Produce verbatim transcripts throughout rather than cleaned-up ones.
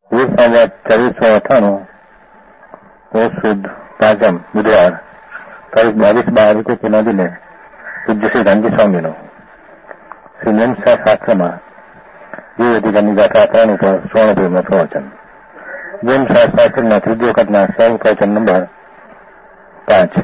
ये संवाद चौबीसो अठाणु पोष शुद्ध पांचम बुधवार तारीख बावीस बार को पुनः दिने पूज्य श्री धनजी स्वामी नो श्री मीमांसा शास्त्र में जीव अधिकार गाथा त्रण पर स्वर्णपुर में प्रवचन मीमांसा शास्त्र में तृतीय वखतना सर्व प्रवचन नंबर पांच।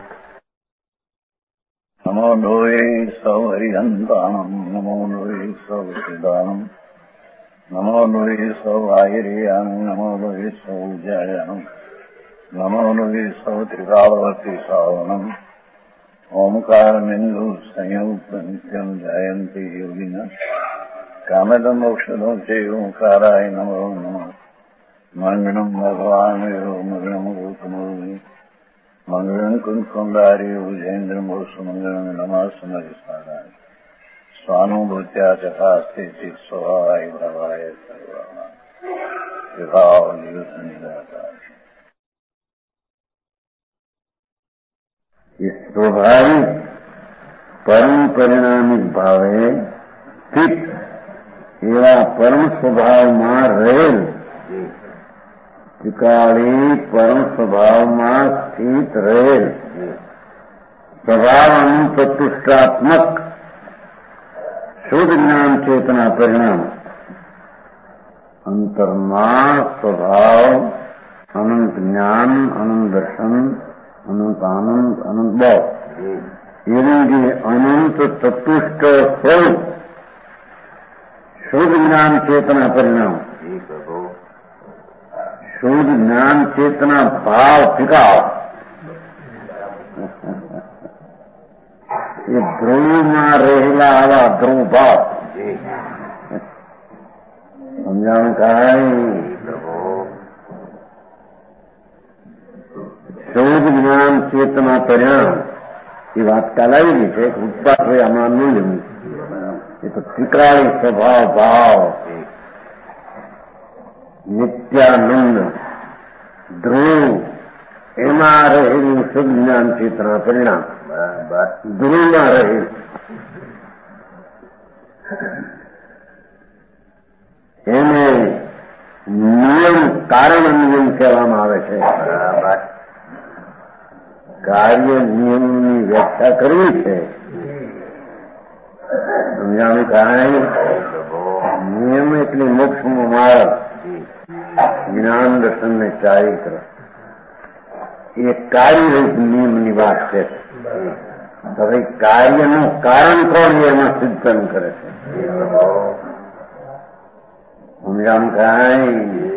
नमो लोये सौहरिहंताणम नमो लोये सौदानम नमो लोये सौआयर्याम नमो लोये सौजायाम नमो लोये सौत्रिकालवती सावनम ओंकारमिन्दु संयुक्त नित्यं जयन्ति योगिना कामदं मोक्षदं च ओंकाराय नमो नमः मंगलम भगवान मंगलम गौतमोनि मंगलम कुंकुंडारी उजेन्द्र मोसुमंगलम नमः समरिसाराय स्वानुभूत्या चकास्ते चित्सवाय भवाय सर्वाः विभाव निदाताय। स्वाभाविक परम परिणामिक भावे स्थित एवा परम स्वभाव में रहेल त्रिकाली परम स्वभाव में स्थित रहेल स्वभाव अनुप्रतुष्टात्मक शुद्ध ज्ञान चेतना परिणाम अंतर्मा स्वभाव अनंत ज्ञान अनंत दर्शन अनंत आनंद अनंत भाव इनके अनंत तत्वष्ट स्वरूप शुद्ध ज्ञान चेतना परिणाम शुद्ध ज्ञान चेतना भाव टिकाव ये ध्रुव में रहेला आवा ध्रुव भाव समझाने का शुद्ध ज्ञान चेतना परिणाम ये बात कहलाई नहीं थे उत्पाद हुए हमारा नहीं जमी ये तो त्रिकाली स्वभाव भाव नित्यानंद ध्रुव एमा रहेली शुद्ध ज्ञान चेतना परिणाम ध्रुव में रहे એને નિયમ કારણ નિયમ કહેવામાં આવે છે। કાર્ય નિયમની વ્યાખ્યા કરવી છે સમજાણું કાંઈ નિયમ એટલે મોક્ષનો માર્ગ જ્ઞાન દર્શન ને ચારિત્ર એ કાર્યરૂપ નિયમની વાત છે। તો ભાઈ કાર્યનું કારણ કોણ એમાં સિદ્ધન કરે છે સમજાણું કાંઈ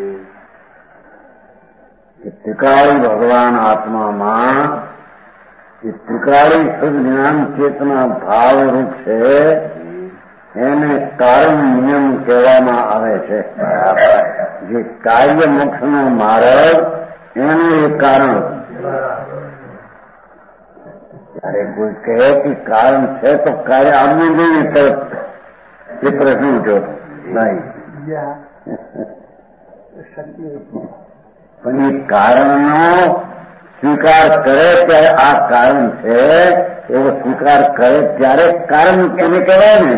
કે ત્રિકાળી ભગવાન આત્મામાં એ ત્રિકાળી શુદ્ધ જ્ઞાન ચેતના ભાવરૂપ છે એને કારણ નિયમ કહેવામાં આવે છે। જે કાર્ય મોક્ષનો માર્ગ એનું એ કારણ ત્યારે કોઈ કહે કે કારણ છે તો કાર્ય આવવું જોઈએ તરત એ પ્રશ્ન ઉઠ્યો નહીં પણ એ કારણનો સ્વીકાર કરે ત્યારે આ કારણ છે એવો સ્વીકાર કરે ત્યારે કારણ એને કહેવાય ને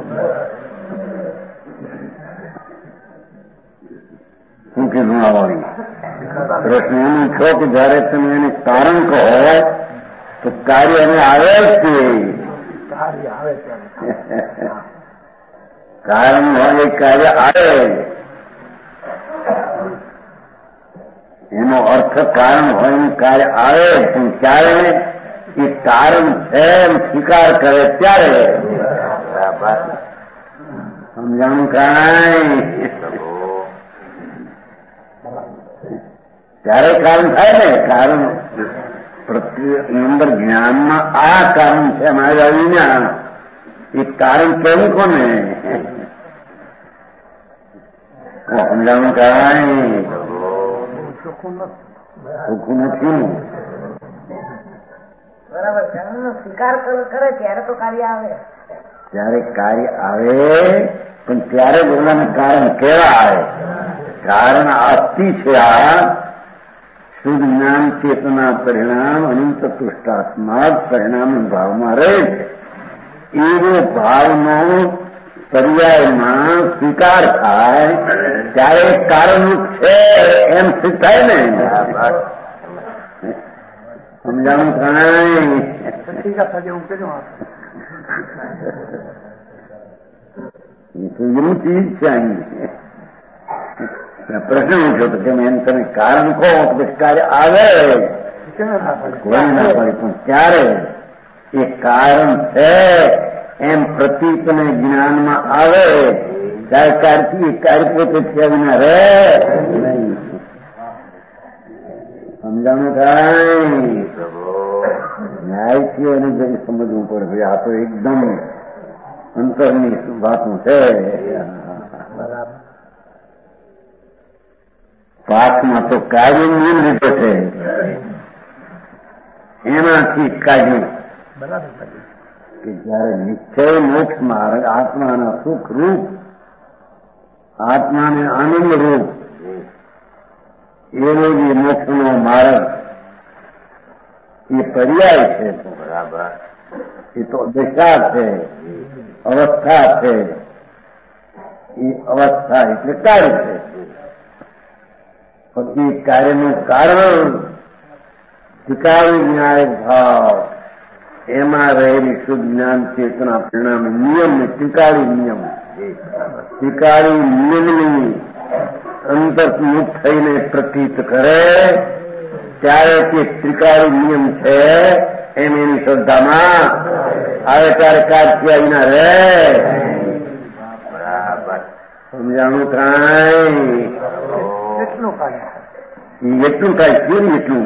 શું કીધું આવવાની પ્રશ્ન એનું છો કે જયારે તમે એને કારણ કહો તો કાર્ય એને આવે જ છે કારણ હોય કાર્ય આવે એનો અર્થ કારણ હોય એનું કાર્ય આવે પણ ક્યારે એ કારણ છે એમ સ્વીકાર કરે ત્યારે સમજાણું કાંઈ ત્યારે કારણ થાય ને કારણ અંદર જ્ઞાનમાં આ કારણ છે અમારા વિના એ કારણ કેવું કોને સમજાણું કાંઈ સુખું નથી બરાબર સ્વીકાર કરે ત્યારે તો કાર્ય આવે ત્યારે કાર્ય આવે પણ ત્યારે બોલાને કારણ કેવા આવે કારણ અતિ છે આ શુદ્ધ જ્ઞાન ચેતના પરિણામ અનંત તુષ્ટાત્મક પરિણામ ભાવમાં રહે છે એવો ભાવનો પર્યાયમાં સ્વીકાર થાય ત્યારે કારણરૂપ છે એમ સિદ્ધ થાય ને. સમજાણું થાય? એનું ચીજ છે અહીં. પ્રશ્ન ઉઠ્યો તો કેમ એમ તમે કારણ કહો તો કાર્ય આવે કોઈ ના પડે, પણ ક્યારે એ કારણ છે એમ પ્રતીકને જ્ઞાનમાં આવે ત્યારે કાર્યથી એ કાર્ય પોતે થયા વિના રહે નહીં. સમજાણું થાય? ન્યાયથી એને જઈ સમજવું પડે ભાઈ આ તો એકદમ અંતરની વાતું છે. પાકમાં તો કાર્ય નિયમ લીધો છે એનાથી કાઢ્યું કે જયારે નિશ્ચય મોક્ષ માર્ગ આત્માના સુખ રૂપ આત્માને આનંદ રૂપ એવો જે મોક્ષનો માર્ગ એ પર્યાય છે. બરાબર. એ તો દશા છે, અવસ્થા છે. એ અવસ્થા એટલે કાર્ય છે. પણ એ કાર્યનું કારણ સ્વીકારી ન્યાય ભાવ એમાં રહેલી શુદ્ધ જ્ઞાન ચેતના પરિણામે નિયમ ને સ્વીકારી નિયમ સ્વીકારી નિયમની અંતર્મુખ થઈને પ્રતીત કરે ત્યારે તે સ્વીકારી નિયમ છે એમ એની શ્રદ્ધામાં આવે ત્યારે કાર્ય વિના રહે. બરાબર. સમજાણું થાય? એટલું થાય કેમ એટલું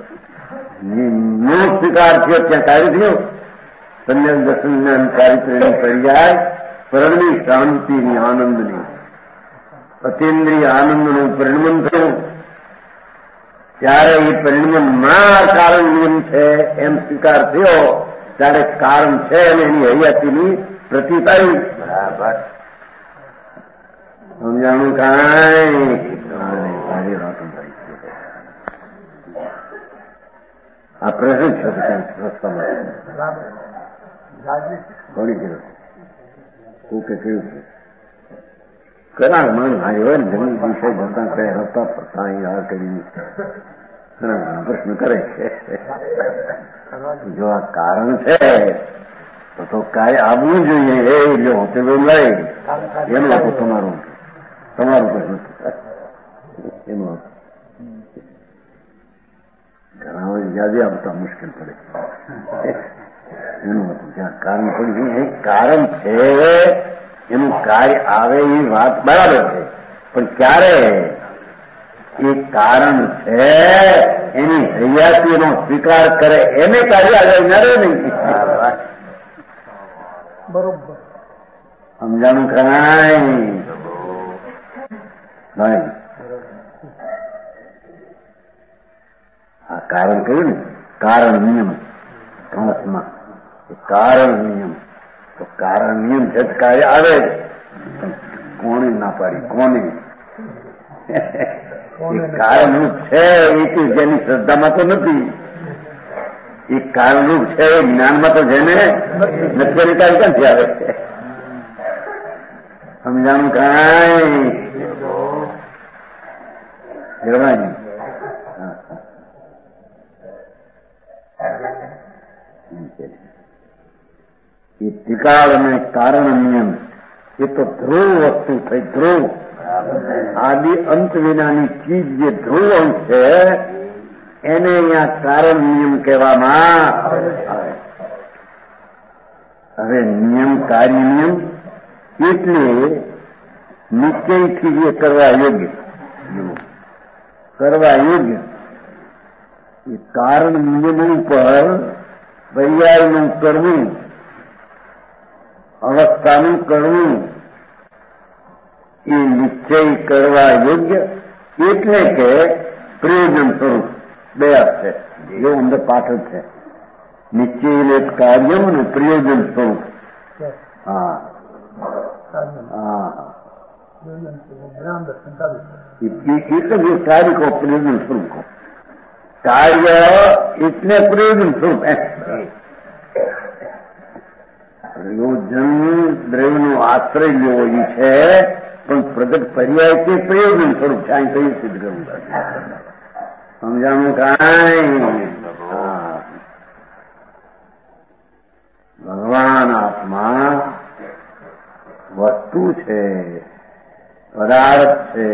નો સ્વીકાર થયો ત્યાં કાર્ય થયો. સંન્યાસ દર્શન જ્ઞાન ચારિત્ર્યની પર્યાય પરણની શાંતિની આનંદની અતિન્દ્રિય આનંદનું પરિણમન થયું ત્યારે એ પરિણમનમાં કારણ નિયમ છે એમ સ્વીકાર થયો ત્યારે કારણ છે અને એની હૈયાતીની પ્રતીત આવી. બરાબર. સમજાણું કાંઈ? આ પ્રશ્ન છે કોની કર્યો તું કે કહ્યું છે ઘણા માણસ આવ્યો હોય ને જમીન વિષય ભરતા કહે હતા પ્રથા આ કરીને ઘણા ઘણા પ્રશ્ન કરે છે. જો આ કારણ છે તો તો કાર્ય આવવું જોઈએ એ જો પેલું લઈ એમ આપો તમારું તમારું પ્રશ્ન એનું આપો. ઘણા યાદી આવતા મુશ્કેલ પડે એનું હતું જ્યાં કારણ પડી એ કારણ છે એનું કાર્ય આવે એ વાત બરાબર છે, પણ ક્યારે એ કારણ છે એની હૈયાતીનો સ્વીકાર કરે એને કાર્ય આગળ ના રહે નહીં. બરોબર. સમજાણું ખરાય ભાઈ? આ કારણ કહ્યું ને કારણ નિયમ કૌંસમાં કારણ નિયમ તો કારણ નિયમ છે કાર્ય આવે કોને ના પાડી કોને કારણરૂપ છે એ તો જેની શ્રદ્ધામાં તો નથી. એ કારણરૂપ છે એ જ્ઞાનમાં તો જેને નથી નિકાલ ક્યાંથી આવે છે? સમજાણું કાંઈ? જવાજી એ ત્રિકાળ અને કારણ નિયમ એ તો ધ્રુવ વસ્તુ થઈ. ધ્રુવ આદિ અંત વિનાની ચીજ જે ધ્રુવ અંશ છે એને અહીંયા કારણ નિયમ કહેવામાં આવે. હવે નિયમ કાર્ય નિયમ એટલે નિશ્ચયથી જે કરવા યોગ્ય કરવા યોગ્ય એ કારણ નિયમો ઉપર પર્યાયનું કરવું અવસ્થાનું કરવું એ નિશ્ચય કરવા યોગ્ય એટલે કે પ્રયોજન સ્વરૂપ બે અર્થ છે. જો અંદર પાછળ છે નિશ્ચય કાર્ય અને પ્રયોજન સ્વરૂપ. હા હા એક જ કાર્ય કહો પ્રયોજન સ્વરૂપ કહો. કાર્ય એટલે પ્રયોજન સ્વરૂપ પ્રયોજન દ્રવ્યનો આશ્રય લેવો એ છે, પણ પ્રગટ પર્યાય કે પ્રયોજન સ્વરૂપ છે. અહીં કયું સિદ્ધ કરવું સમજાણું કાંઈ? ભગવાન આત્મા વસ્તુ છે, પદાર્થ છે,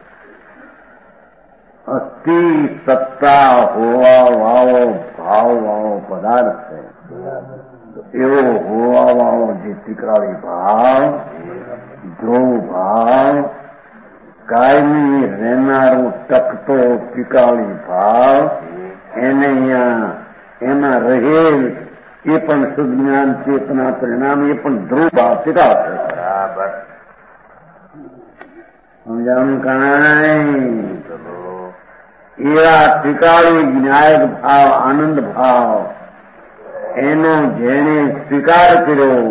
અસ્થિ સત્તા હોવા વાળો ભાવ વાળો પદાર્થ છે. એવો હોવા વાળો જે ટીકરાળી ભાવ, ધ્રુવ ભાવ, કાયમી રહેનારો ટકતો ટીકાળી ભાવ, એને અહીંયા એમાં રહેલ એ પણ શુદ્ધ જ્ઞાન ચેતના પરિણામ એ પણ ધ્રુવ ભાવ ટીકાળ છે. બરાબર સમજાણું કાંઈ? એવા ટીકાળી જ્ઞાયક ભાવ, આનંદ ભાવ એનો જેણે સ્વીકાર કર્યો,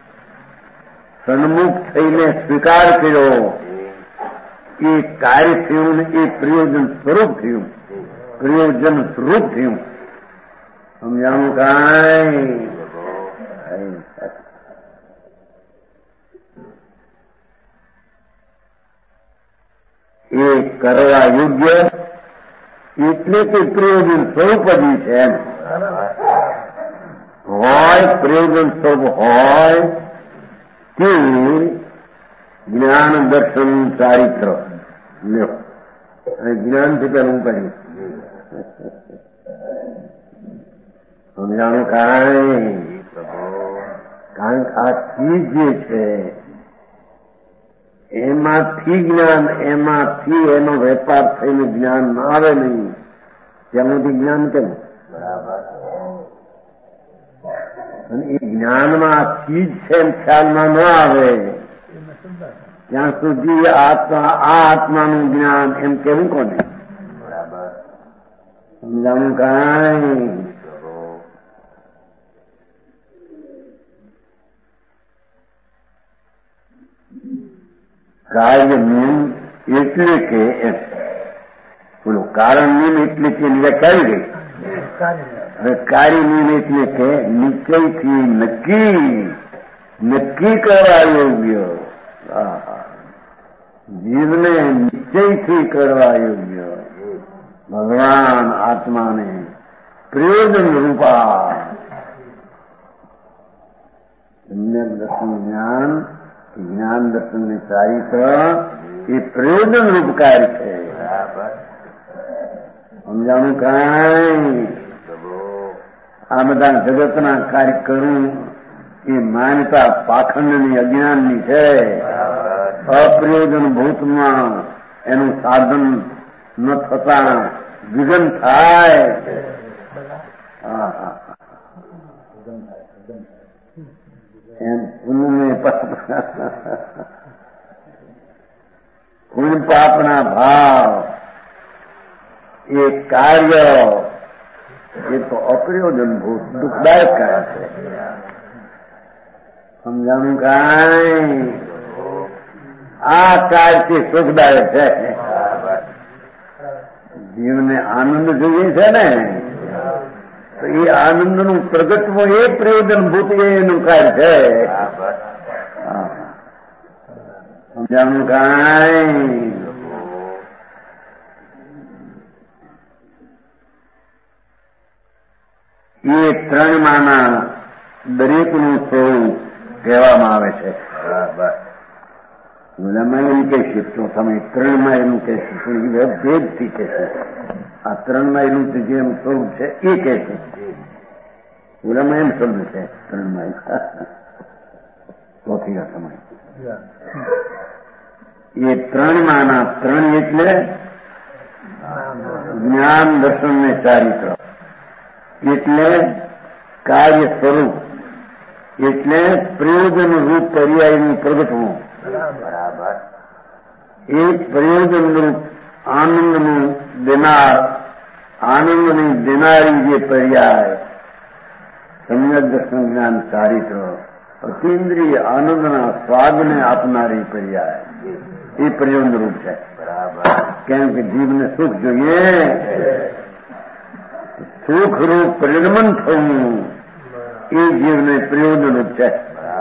સન્મુખ થઈને સ્વીકાર કર્યો, એ કાર્ય થયું ને એ પ્રયોજન સ્વરૂપ થયું, પ્રયોજન સ્વરૂપ થયું. સમજાણું કાંઈ? એ કરવા યોગ્ય એટલે કે પ્રયોજન સ્વરૂપ જ છે. એમ હોય પ્રયોજન સ્વરૂપ હોય તે જ્ઞાન દર્શન ચારિત્ર લ્યો. અને જ્ઞાનથી પેલું કરીશ. સમજાણું કાંઈ? કારણ કે આ ચીજ જે છે એમાંથી જ્ઞાન, એમાંથી એનો વેપાર થઈને જ્ઞાન ના આવે નહીં, ત્યાંથી જ્ઞાન કેમ? બરાબર. અને એ જ્ઞાનમાં આ ચીજ છે એમ ખ્યાલમાં ન આવે ત્યાં સુધી આત્મા આ આત્માનું જ્ઞાન એમ કેવું કોને? બરાબર. સમજાણું કાંઈ? કાર્ય નિયમ એટલે કે બોલો કારણ નિયમ એટલે કે વ્યાખ્યા ગઈ. હવે કાર્ય નિયમ એટલે કે નિશ્ચયથી નક્કી નક્કી કરવા યોગ્ય, જીવને નિશ્ચયથી કરવા યોગ્ય ભગવાન આત્માને પ્રયોજન રૂપા સમ્યક દર્શન જ્ઞાન, જ્ઞાન દર્શન ની ચારિત્ર એ પ્રયોજન રૂપકાર છે. સમજાણું કાંઈ? આ બધા જગતના કાર્ય કરવું એ માન્યતા પાખંડની અજ્ઞાનની છે. અપ્રયોજન ભૂતમાં એનું સાધન ન થતા વિઘન થાય. એમ પુણ્ય પુણ્ય પાપના ભાવ એ કાર્ય એ તો અપ્રયોજનભૂત દુઃખદાયક કાર્ય છે. સમજાણું કાંઈ? આ કાર્યથી સુખદાયક છે. જીવને આનંદ જોઈએ છે ને, તો એ આનંદનું પ્રગટવું એ પ્રયોજનભૂત એનું કાર્ય છે. સમજાણું કાંઈ? એ ત્રણ માના દરેકનું સ્વરૂપ કહેવામાં આવે છે. બરાબર. એમ કહીશું તો તમે ત્રણમાં એનું કહેશું, ભેદથી કહેશું. આ ત્રણમાં એનું જેમ સ્વરૂપ છે એ કહેશું. ઓલામાં એમ શબ્દ છે ત્રણમાં ચોથી સમય. એ ત્રણમાંના ત્રણ એટલે જ્ઞાન દર્શન ને ચારિત્ર, એટલે કાર્ય સ્વરૂપ, એટલે પ્રયોજન રૂપ પર્યાયનું પ્રગટવું. બરાબર. એ પ્રયોજન રૂપ આનંદનું દેનાર, આનંદની દેનારી જે પર્યાય સમ્યક દર્શન જ્ઞાન ચારિત્ર, અતિન્દ્રિય આનંદના સ્વાદને આપનારી પર્યાય એ પ્રયોજન રૂપ છે. બરાબર. કેમ કે જીવને સુખ જોઈએ, સુખરૂપ પરિણમન થવું એ જીવને પ્રયોજન રૂપ છે.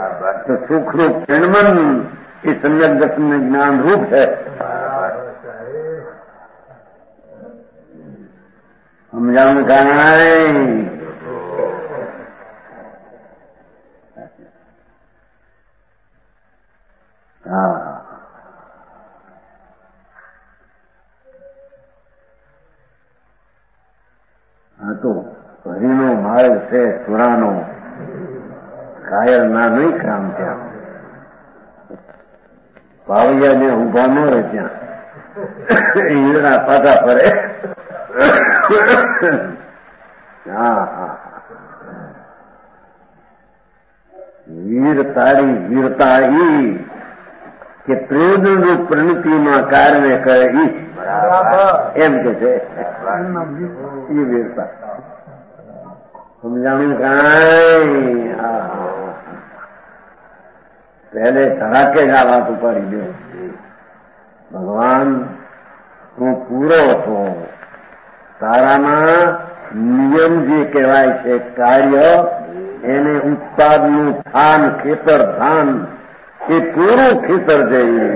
तो सुख रूप क्षणमन इस सम्यक दर्शन में ज्ञान रूप है। हम जान कहाँ है? हाँ, हाँ तो હરિનો માર્ગ છે સુરાનો, કાયર ના નહીં કામ ત્યાં પાવૈયાને ઉભા ન રહે ત્યાં ઈંદડા પાટા ફરે. હા હા વીર તારી વીરતા ઈ કે પ્રયોજન રૂપ પ્રણતિમાં કાર્ય કરે ઈ એમ કે છે એ વીરતા. સમજાણું કાંઈ પહેલે ધડાકે જ આ વાત ઉપાડી દો. ભગવાન હું પૂરો હતો, તારામાં નિયમ જે કહેવાય છે કાર્ય એને ઉત્પાદનું થાન ખેતર ધાન એ પૂરું ખેતર જઈએ.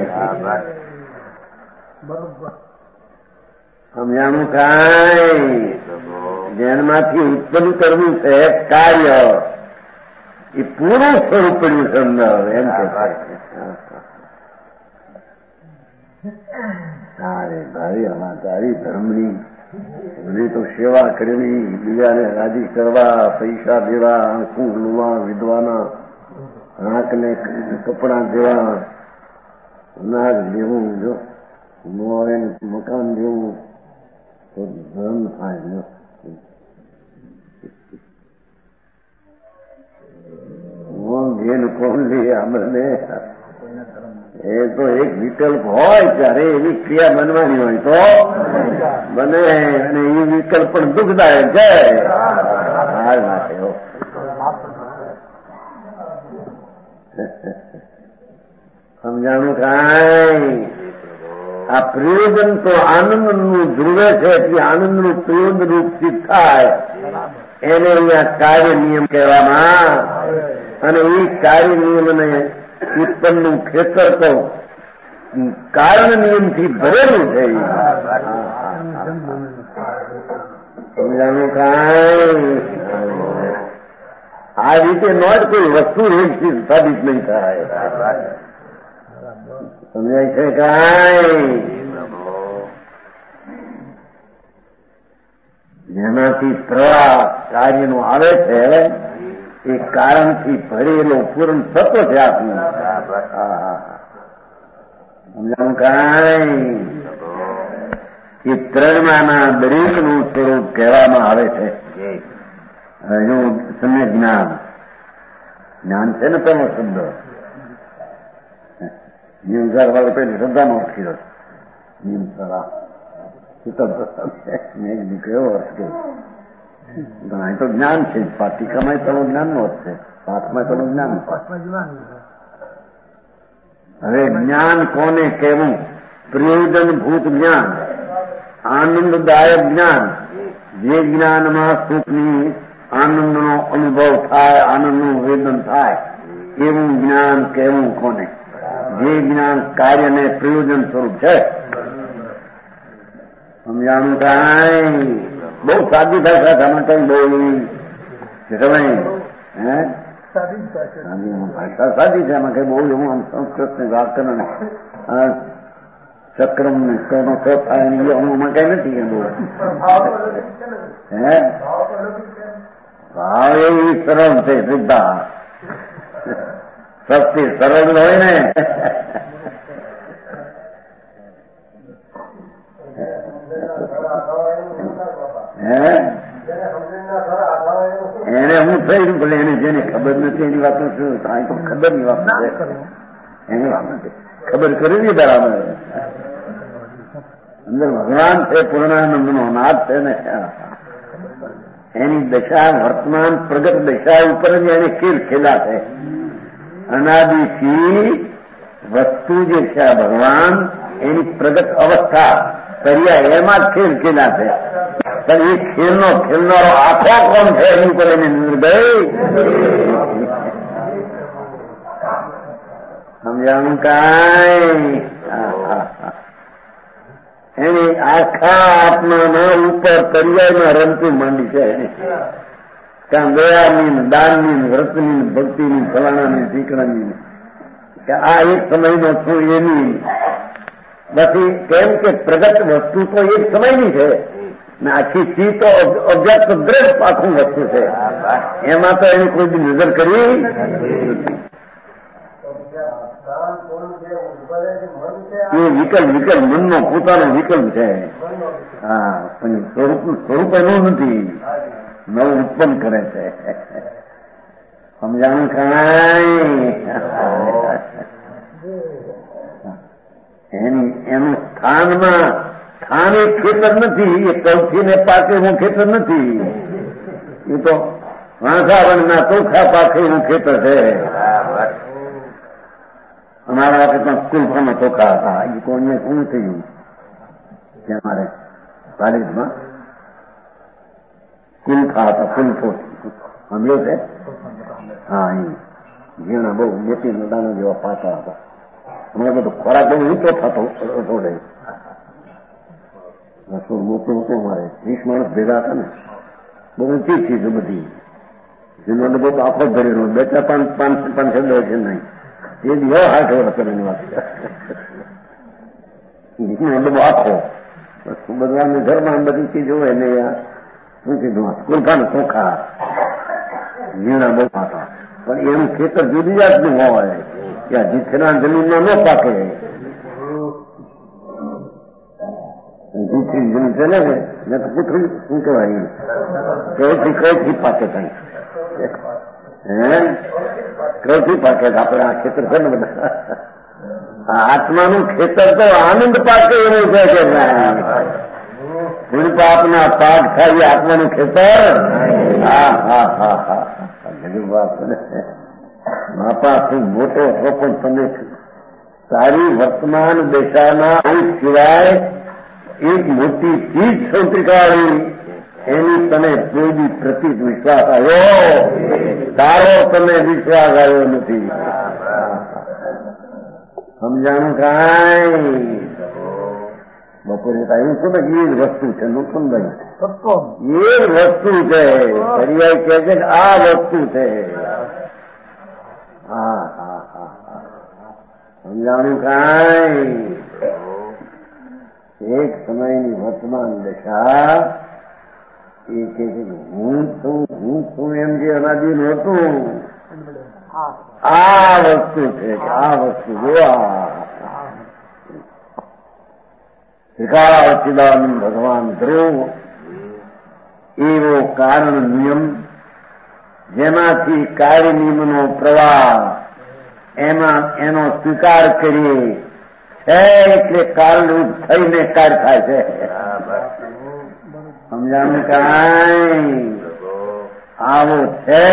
સમજાણું કાંઈ જેનમાંથી ઉત્પન્ન કરવું છે કાર્ય એ પૂરું સ્વરૂપ પડ્યું છે અંદર એમ કે તારે ભારી આમાં તારી ધર્મની બધી તો સેવા કરવી, બીજાને રાજી કરવા, પૈસા દેવા, આંખું લુવા વિધવાના, આંખને કપડા દેવા, અનાજ લેવું, જો મોરે મકાન દેવું તો ધર્મ થાય. ઘેન કોણ લે અમને એ તો એક વિકલ્પ હોય ત્યારે એવી ક્રિયા બનવાની હોય તો બને, અને એ વિકલ્પ પણ દુઃખદાયક છે. હાલ માટે સમજાણું કાંઈ આ પ્રયોજન તો આનંદનું ધ્રુવે છે એટલે આનંદનું પ્રયોજન રૂપ સિદ્ધ થાય એને અહીંયા કાર્ય નિયમ કહેવામાં. અને એ કાર્ય નિયમને ઉત્પન્નનું ખેતર તો કારણ નિયમથી ભરેલું છે. સમજાણું કાંઈ આ રીતે નો જ કોઈ વસ્તુ રેખથી સાબિત નહીં થાય. સમજાય છે કાંઈ? જેનાથી પ્રવાહ કાર્યનું આવે છે એ કારણથી ભરેલો પૂર્ણ તત્વ છે આપનું. સમજાણું કાંઈ? એ ત્રણમાંના દરેકનું સ્વરૂપ કહેવામાં આવે છે. હજુ સમ્યક જ્ઞાન જ્ઞાન છે ને તેનો શબ્દ નિયમસાર વાળો પેલી શ્રદ્ધાનો અક્ષર નિયમસારા મેં કયો અર્થ કે અહીં તો જ્ઞાન છે, ટીકામાં તેનું જ્ઞાનનો અર્થ છે, પાઠમાં તેનું જ્ઞાન. હવે જ્ઞાન કોને કહેવું? પ્રયોજનભૂત જ્ઞાન, આનંદદાયક જ્ઞાન, જે જ્ઞાનમાં સુખની આનંદનો અનુભવ થાય, આનંદનું વેદન થાય એવું જ્ઞાન કહેવું કોને? જે જ્ઞાન કાર્યને પ્રયોજન સ્વરૂપ છે. સમજાણું કાંઈ? બહુ સાદી ભાષા તમે કઈ બહુ તમે હે ભાષા સાદી છે એમાં કઈ બહુ એવું આમ સંસ્કૃત ને વ્યાકરણ ચક્રમ ને કનો ક થાય એમાં કઈ નથી એમ બહુ હે ભાવ એવી સરળ છે. સીધા સસ્તી સરળ હોય ને એને હું થયું ભલે એને જેને ખબર નથી એની વાતો શું થાય તો ખબર ની વાત એની વાત નથી ખબર કરવી બરાબર. અંદર ભગવાન છે, પૂર્ણાનંદ નો નાથ છે ને, એની દશા વર્તમાન પ્રગટ દશા ઉપર જ એને ખેલ ખેલા છે. અનાદિથી વસ્તુ જે છે આ ભગવાન એની પ્રગટ અવસ્થા કર્યા એમાં જ ખેલ ખેલા છે. પણ એ ખેલનો ખેલનારો આખો કોણ છે એની ઉપર એને નિર્ભય સમજાણું કાંઈ એની આખા આત્માના ઉપર તરિયામાં રમતું માંડી છે એને ત્યાં દયાની દાનની વ્રતની ભક્તિની ફલાણાની ઠીકણાની કે આ એક સમયનો છું એની પછી કેમ કે પ્રગટ વસ્તુ તો એક સમયની છે ને આખી ચીજ તો અવ્યક્ત દ્રઢ આખું વસ્તુ છે એમાં તો એની કોઈ બી નજર કરી એ વિકલ્પ વિકલ્પ મનનો પોતાનો વિકલ્પ છે હા પણ સ્વરૂપ સ્વરૂપ એનું નથી નવું ઉત્પન્ન કરે છે સમજાણું કાંઈ એની એનું સ્થાનમાં સ્થાન એક ખેતર નથી એ કૌથી ને પાકે એવું ખેતર નથી એ તો વાંસાવણના ચોખા પાકે એવું ખેતર છે અમારા વખતમાં સ્કૂલમાં ચોખા હતા એ કોઈને શું થયું કે અમારે પાલિશમાં કુલફા હતા કુલફો સાંભળ્યો છે હા એ ઝીણા બહુ મોટી દાણા જેવા પાતા હતા હમણાં બધું ખોરાક બહુ ઊંચો થતો થોડે રસોડ મોટું હતું અમારે વીસ માણસ ભેગા હતા ને બહુ ઊંચી ચીજ બધી જેનો બહુ આખો ભરેલો બે ચાર પાંચ પાંચ પાંચ છ છે નહીં એ બી હાથ વર્ષ એની વાત બહુ આખો બધા ઘરમાં બધી ચીજો હોય ને શું કીધું કુલફાના ચોખા ઝીણા બહુ પાતા પણ એનું ખેતર જુદી જાતનું હોય ત્યાં જીથેના જમીનમાં ન પાકે જીથરી જમીન ચાલે ને તો પૂછડી શું કહેવાય કઈથી કઈથી પાકે કઈ હે કઈથી પાકે આપણે આ ખેતર છે ને બધા આત્માનું ખેતર તો આનંદ પાકે એવું છે કે પાપના પાક થાય આત્માનું ખેતર હા હા હા હા ગજબ વાત બાપા શું મોટો છો પણ તમે સારી વર્તમાન દશાના અંત સિવાય એક મોટી ચીજ સૌત્રિકાળી એની તમે કોઈ બી પ્રતિ વિશ્વાસ આવ્યો તારો તમે વિશ્વાસ આવ્યો નથી સમજાણું કાંઈ બપોરે આવ્યું છે ને એ જ વસ્તુ છે નુકસાનભાઈ એ જ વસ્તુ છે પર્યાય કહે છે કે આ વસ્તુ છે હા હા હા સમજાણું કાંઈ એક સમયની વર્તમાન દશા એ કે હું છું હું છું એમ જે અનાદિ નહોતું આ વસ્તુ છે આ વસ્તુ જોવા વિકાર ચિદાનંદ ભગવાન ધ્રુવ એવો કારણ નિયમ જેમાંથી કાર્ય નિયમનો પ્રવાહ એમાં એનો સ્વીકાર કરીએ છે એટલે કાળરૂપ થઈને કાર્ય થાય છે સમજાણું કાંઈ આવો છે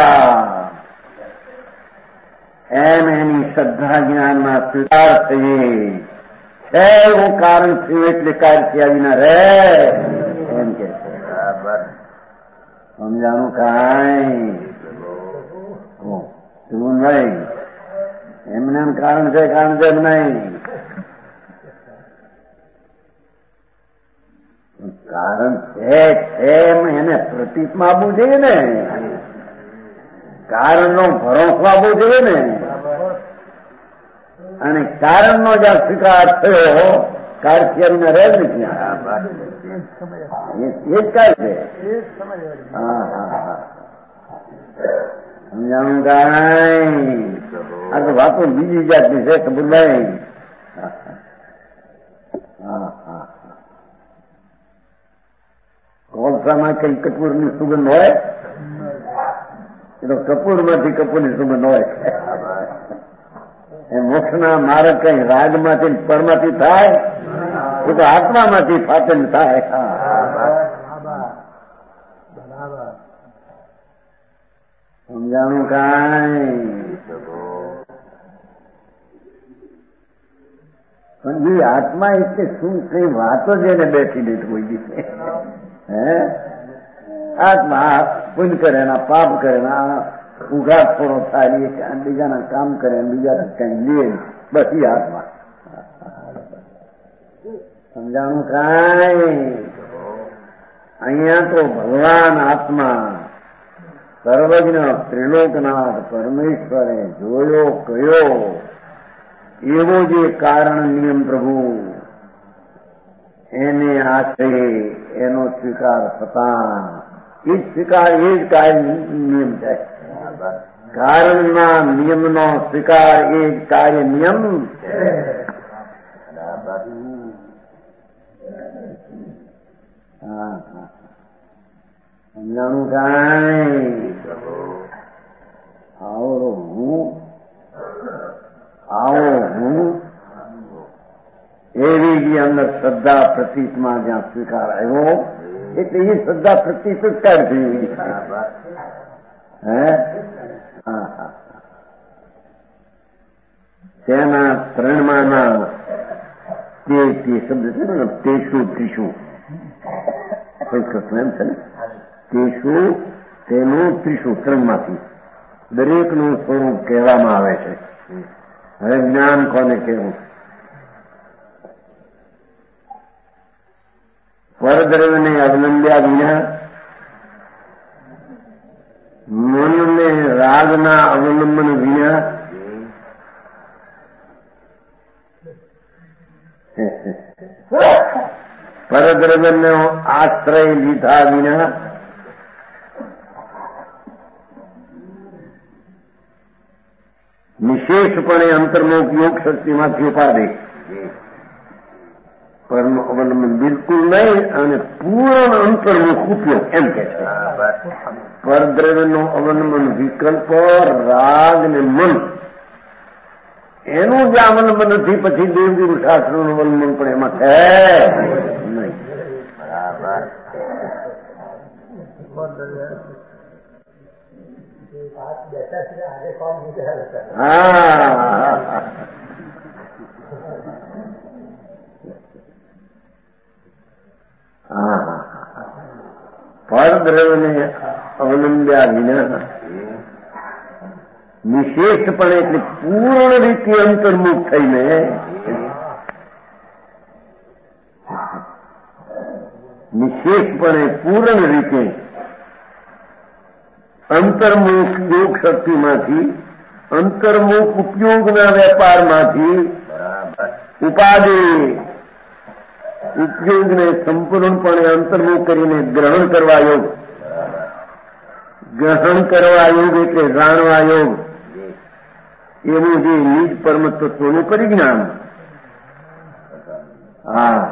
એમ એની શ્રદ્ધા જ્ઞાનમાં સ્વીકાર થઈએ છે એવું કારણ થયું એટલે કાર્ય થયા વિના રે એમ કે છે સમજાણું કાંઈ શું નહીં એમને એમ કારણ છે કારણ છે નહીં કારણ છે એમ એને પ્રતીકમાં આપવું જોઈએ ને કારણનો ભરોસો આપવો જોઈએ ને અને કારણનો જ્યાં સ્વીકાર થયો કાર્યને રહે ને ત્યાં એ જ કાય છે હા હા હા સમજાણું કાંઈ આ તો વાતો બીજી જાતની છે ખબર નહીં હા હા કોલસામાં કઈ કપૂરની સુગંધ હોય એ તો કપૂરમાંથી કપૂરની સુગંધ હોય એ મોક્ષના માર્ગ કઈ રાગમાંથી પરમાંથી થાય એ તો આત્મામાંથી ફાતન થાય સમજાણું કાંઈ પણ એ આત્મા એટલે શું કઈ વાતો જ એને બેઠી દે કોઈ દિવસે હે આત્મા પુણ્ય કરે ના પાપ કરે ના ઉઘાટ થોડો થાય કે બીજાના કામ કરે બીજા કઈ લે બધી હાથમાં સમજાણું કાંઈ અહીંયા તો ભગવાન આત્મા સર્વજ્ઞ ત્રિલોકનાથ પરમેશ્વરે જોયો કયો એવો જે કારણ નિયમ પ્રભુ એને આશરે એનો સ્વીકાર થતા એ જ સ્વીકાર એ જ કાર્ય નિયમ છે. કારણના નિયમનો સ્વીકાર એ જ કાર્ય નિયમ છે. હા હા સમજાણું કાંઈ આવો હું આવો હું એવી જે અંદર શ્રદ્ધા પ્રતીતમાં જ્યાં સ્વીકાર આવ્યો એટલે એ શ્રદ્ધા પ્રતીત જ કાઢી હે હા હા તેના ત્રણમાંના તે તે શબ્દ છે ને તેશું ત્રીશું સંસ્કૃત એમ છે ને તેશું તેનું ત્રીશું ત્રણમાંથી દરેકનું સ્વરૂપ કહેવામાં આવે છે. હવે જ્ઞાન કોને કહેવું? પરદ્રવ્યને અવલંબ્યા વિના મનને રાગના અવલંબન વિના પરદ્રવ્યનો આશ્રય લીધા વિના નિશેષપણે અંતર્મુખ યોગ શક્તિમાંથી ઉપાડે પરનું અવલંબન બિલકુલ નહીં અને પૂર્ણ અંતર્મુખ ઉપયોગ એમ કે છે. પરદ્રવ્યનું અવલંબન વિકલ્પ રાગ ને મન એનું જે અવલંબન નથી પછી દેવગુરુ શાસ્ત્રનું અવલંબન પણ એમાં છે નહીં. બરાબર હા પરદ્રવ્યને અવલંબ્યા વિના નિશેષપણે એટલે પૂર્ણ રીતે અંતર્મુખ થઈને નિશેષપણે પૂર્ણ રીતે અંતર્મુખ યોગ શક્તિમાંથી અંતર્મુખ ઉપયોગના વેપારમાંથી ઉપાધિ ઉપયોગને સંપૂર્ણપણે અંતર્મુખ કરીને ગ્રહણ કરવા યોગ ગ્રહણ કરવા યોગ એટલે જાણવા યોગ એવું જે નિજ પરમ તત્વનું પરિજ્ઞાન. હા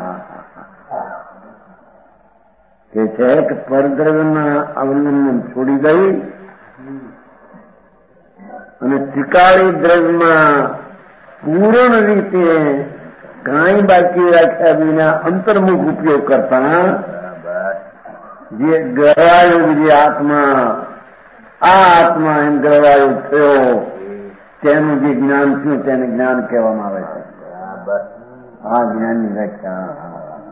કે છે કે પરદ્રવ્યના અવલંબન છોડી દઈ અને ત્રિકાળી દ્રવ્યમાં પૂર્ણ રીતે કાંઈ બાકી રાખ્યા વિના અંતર્મુખ ઉપયોગ કરતા જે ગ્રહવાયોગ જે આત્મા આ આત્મા એમ ગ્રહવાયોગ થયો તેનું જે જ્ઞાન થયું તેને જ્ઞાન કહેવામાં આવે છે. આ જ્ઞાનની વ્યાખ્યા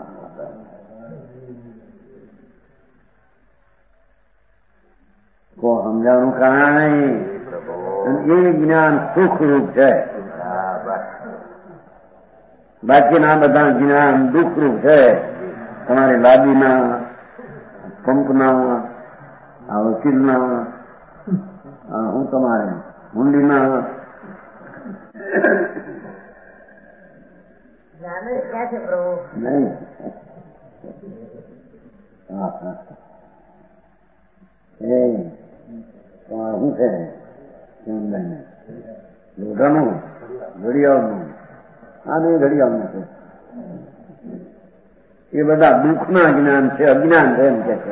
કો સમજાણું કાંઈ એ જ્ઞાન સુખરૂપ છે. બાકીના બધા જ્ઞાન દુઃખરૂપ છે. તમારે લાદીના પંપના આ વકીલના હું તમારે હુંડીના ક્યાં છે પ્રભુ નહીં. હા હા એ શું છે લોઢાનું ઘડિયાળનું આ નહીં ઘડિયાળનું છે એ બધા દુઃખના જ્ઞાન છે અજ્ઞાન છે એમ કે છે.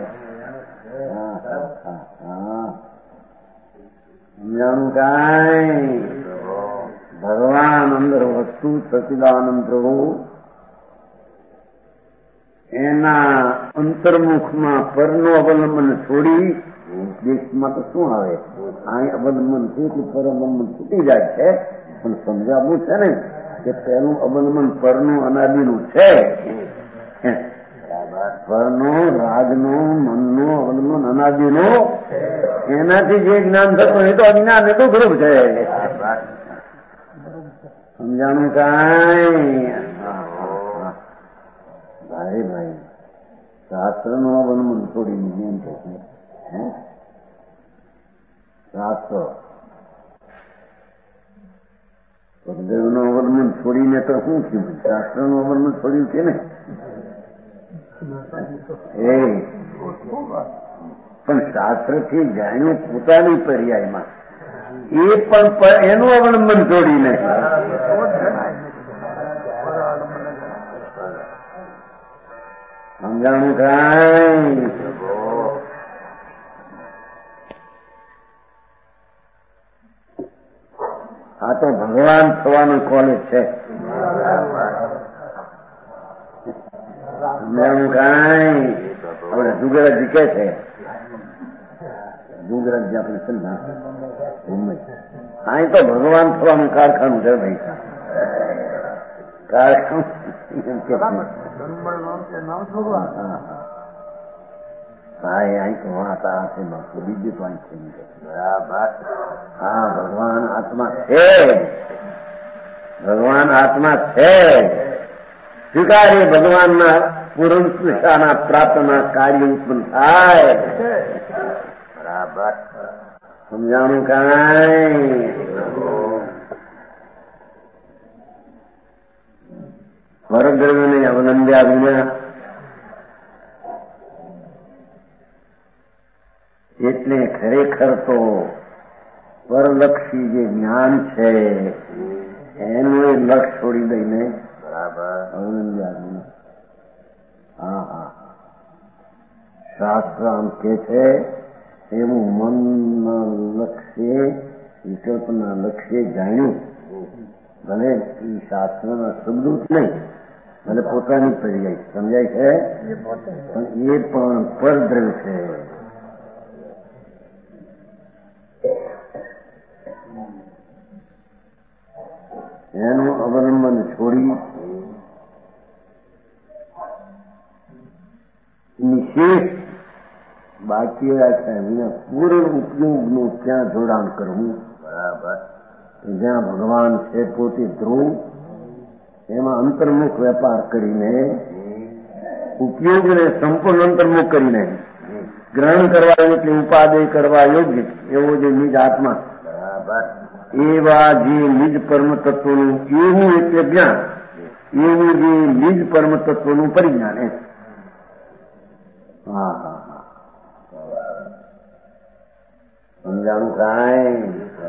સમજાણું કાંઈ ભગવાન અંદર વસ્તુ સચિદાનંદ પ્રભુ એના અંતર્મુખમાં પરનું અવલંબન છોડી દેશમાં તો શું આવે અહીં અવલંબન છે કે પર અવલંબન છૂટી જાય છે પણ સમજાવવું છે ને કે પહેલું અવલંબન પરનું અનાદિનું છે. પરનું રાજનું મનનું અવલંબન અનાદિનું એનાથી જે જ્ઞાન થતું એ તો અજ્ઞાન એ તો ગ્રુપ છે. સમજાણું કાંઈ? ભાઈ ભાઈ શાસ્ત્ર નો અવલંબન છોડીને જેમ છે શાસ્ત્ર પદદેવ નું અવલંબન છોડીને તો શું થયું? શાસ્ત્ર નું અવલંબન છોડ્યું છે ને. એ પણ શાસ્ત્ર થી જાણ્યું પોતાની પર્યાયમાં એ પણ એનું અવલંબન છોડીને સમજાણું કાંઈ? આ તો ભગવાન થવાનું કોલેજ છે. સમજાણું કાંઈ? આપણે જુગરાજી કે છે જુગરાજી આપણે સમજા મુંબઈ અહીં તો ભગવાન થવાનું કારખાનું છે ભાઈ. કારખાનું ભાઈ અહીં તો વાત આ છે બીજું પણ છે. બરાબર. હા ભગવાન આત્મા છે. ભગવાન આત્મા છે. સ્વીકારીએ ભગવાનના પૂર્ણ પુરુષાના પ્રાપ્તના કાર્ય ઉત્પન્ન થાય. બરાબર. સમજાણું કાંઈ? પરદ્રવ્યને અવલંબ્યા વિના એટલે ખરેખર તો પરલક્ષી જે જ્ઞાન છે એનું એ લક્ષ છોડી દઈને બરાબર અવલંબ્યા વિના. હા હા શાસ્ત્ર આમ કે છે એવું મનના લક્ષ્ય વિકલ્પના લક્ષ્ય જાણ્યું. ભલે એ શાસ્ત્રના શબ્દો જ નહીં, ભલે પોતાની પર્યાય સમજાય છે પણ એ પણ પરદ્રવ્ય છે. એનું અવલંબન છોડી નિશેષ બાકી રાખ્યા વિના પૂર્ણ ઉપયોગનું ક્યાં જોડાણ કરવું? બરાબર. જ્યાં ભગવાન છે પોતે ધ્રુવ એમાં અંતર્મુખ વેપાર કરીને ઉપયોગને સંપૂર્ણ અંતર્મુખ કરીને ગ્રહણ કરવા એટલે ઉપાદેય કરવા યોગ્ય એવો જે નિજ આત્મા બરાબર એવા જે નિજ પરમ તત્વનું એવું એટલે જ્ઞાન એવું જે નિજ પરમ તત્વનું પરિજ્ઞાન એ. હા હા હા સમજાણું કાંઈ?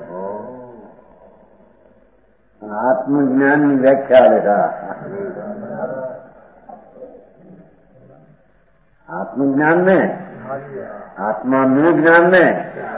આત્મજ્ઞાનની વ્યાખ્યા લેખા આત્મજ્ઞાન ને આત્માનું જ્ઞાન ને